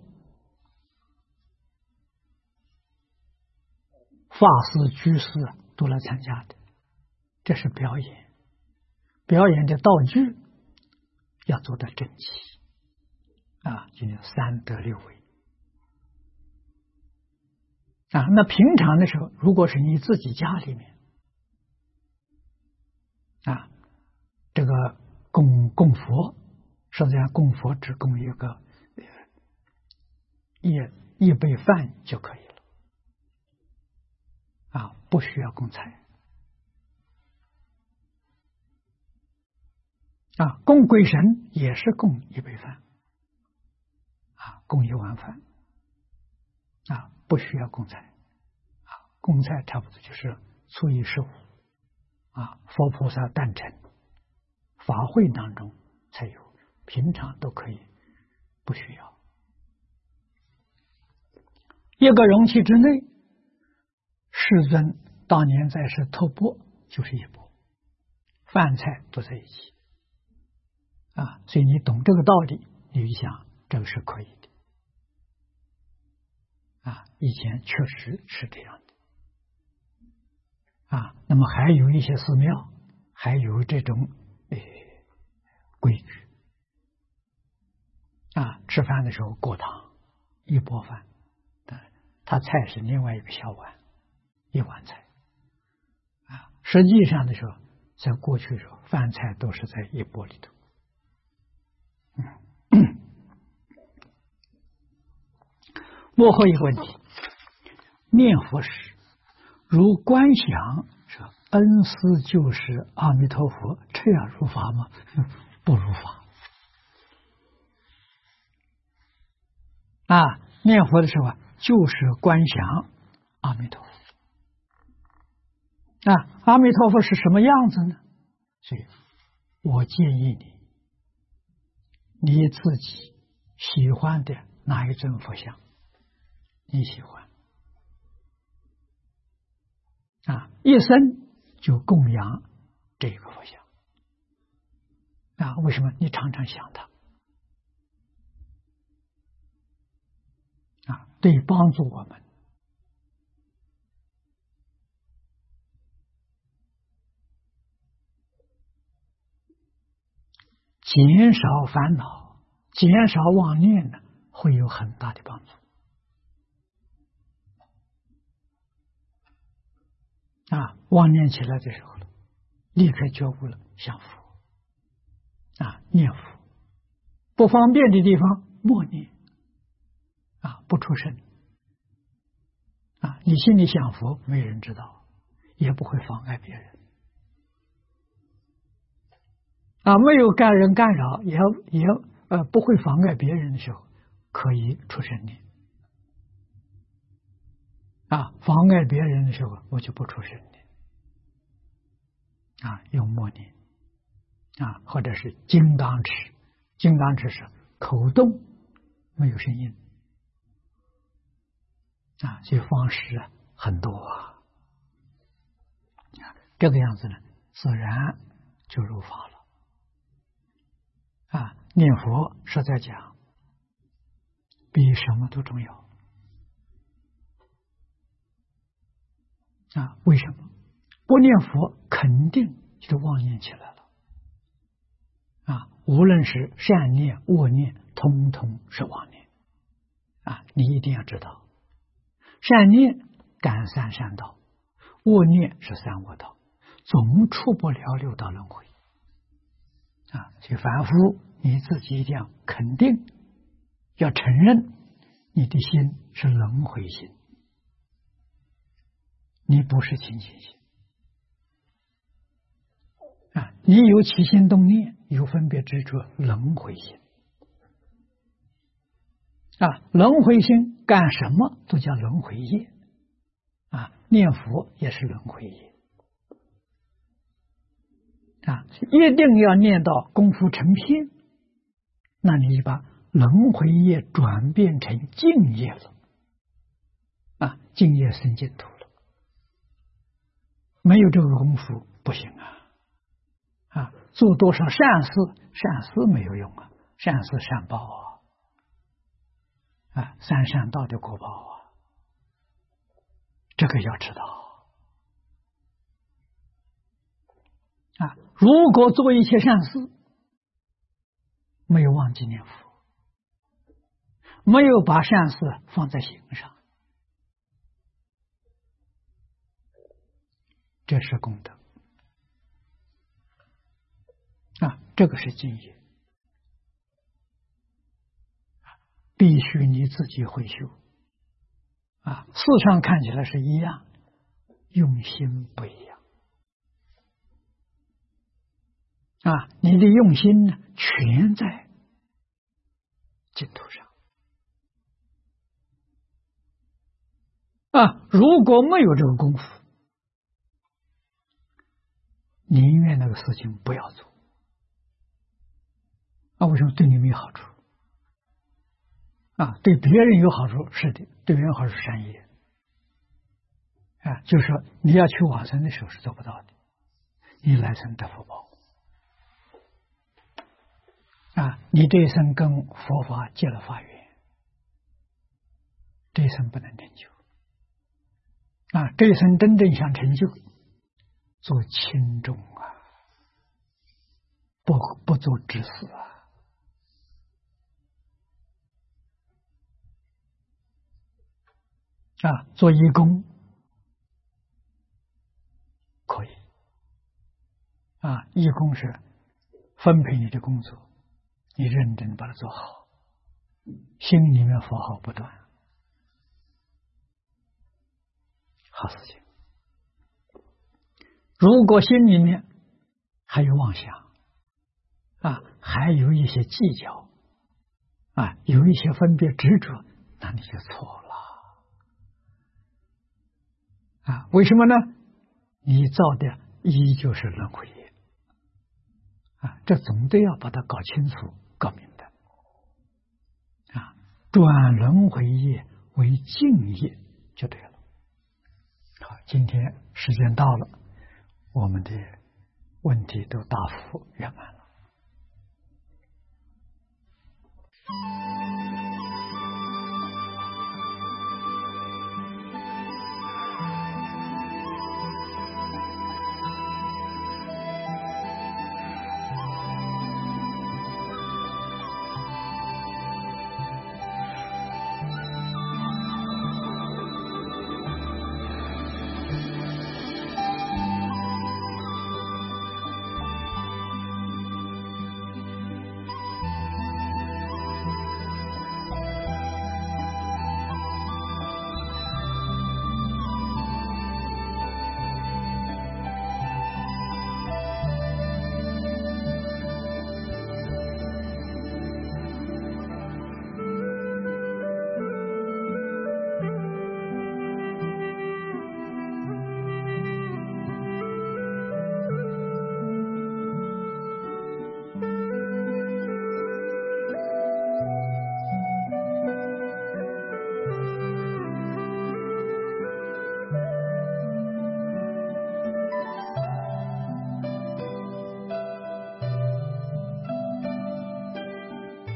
法师、居士都来参加的，这是表演，表演的道具要做得整齐啊，就叫三德六位啊。那平常的时候，如果是你自己家里面啊，这个供供佛，实际上供佛只供一个一一杯饭就可以了啊，不需要供菜啊。供鬼神也是供一杯饭啊，供一碗饭啊，不需要供菜啊。供菜差不多就是初一十五啊，佛菩萨诞辰法会当中才有，平常都可以不需要。一个容器之内，世尊当年在世托钵就是一钵，饭菜都在一起啊。所以你懂这个道理，你一想这个是可以的啊。以前确实是这样的啊。那么还有一些寺庙还有这种呃规矩啊，吃饭的时候过堂一钵饭，他菜是另外一个小碗，一碗菜啊。实际上的时候，在过去的时候，饭菜都是在一钵里头。嗯，幕后一个问题，念佛时如观想说恩师就是阿弥陀佛，这样如法吗？不如法啊。念佛的时候啊，就是观想阿弥陀佛啊，阿弥陀佛是什么样子呢？所以，我建议你，你自己喜欢的哪一尊佛像，你喜欢啊，一生就供养这个佛像啊。为什么？你常常想他啊，对帮助我们。减少烦恼，减少妄念呢，会有很大的帮助啊！妄念起来的时候了，立刻觉悟了，想佛啊，念佛，不方便的地方默念啊，不出声啊，你心里想佛，没人知道，也不会妨碍别人。啊，没有干人干扰，也也呃不会妨碍别人的时候，可以出声念。啊，妨碍别人的时候，我就不出声念。啊，用默念，啊，或者是金刚持，金刚持是口动没有声音，啊，这方式啊很多啊，这个样子呢，自然就入法了。啊，念佛实在讲，比什么都重要。啊，为什么？不念佛，肯定就妄念起来了。啊，无论是善念、恶念，通通是妄念。啊，你一定要知道，善念感三善道，恶念是三恶道，总出不了六道轮回。啊，所以凡夫你自己一定要肯定，要承认你的心是轮回心，你不是清净心。啊，你有起心动念，有分别执着，轮回心。啊，轮回心干什么都叫轮回业。啊，念佛也是轮回业。啊，一定要念到功夫成片，那你就把轮回业转变成净业了。啊，净业生净土了。没有这个功夫不行啊！啊，做多少善事，善事没有用啊，善事善报啊，啊，三善道的果报啊，这个要知道。啊，如果做一切善事，没有忘记念佛，没有把善事放在心上，这是功德啊，这个是敬业，必须你自己会修啊。事上看起来是一样，用心不一样。啊，你的用心呢，全在净土上。啊，如果没有这个功夫，宁愿那个事情不要做。啊，为什么？对你没好处。啊，对别人有好处，是的，对别人好处是善业。啊，就是说你要去往生的时候是做不到的，你来生得福报。啊，你这一生跟佛法结了法缘，这一生不能成就。啊，这一生真正想成就，做轻重啊，不不做执事啊。啊，做义工可以。啊，义工是分配你的工作。你认真把它做好，心里面佛号不断，好事情。如果心里面还有妄想啊，还有一些计较啊，有一些分别执着，那你就错了啊。为什么呢？ 你造的依旧是轮回业啊，这总得要把它搞清楚、搞明白啊。转轮回业为净业就对了。好，今天时间到了，我们的问题都答复圆满了。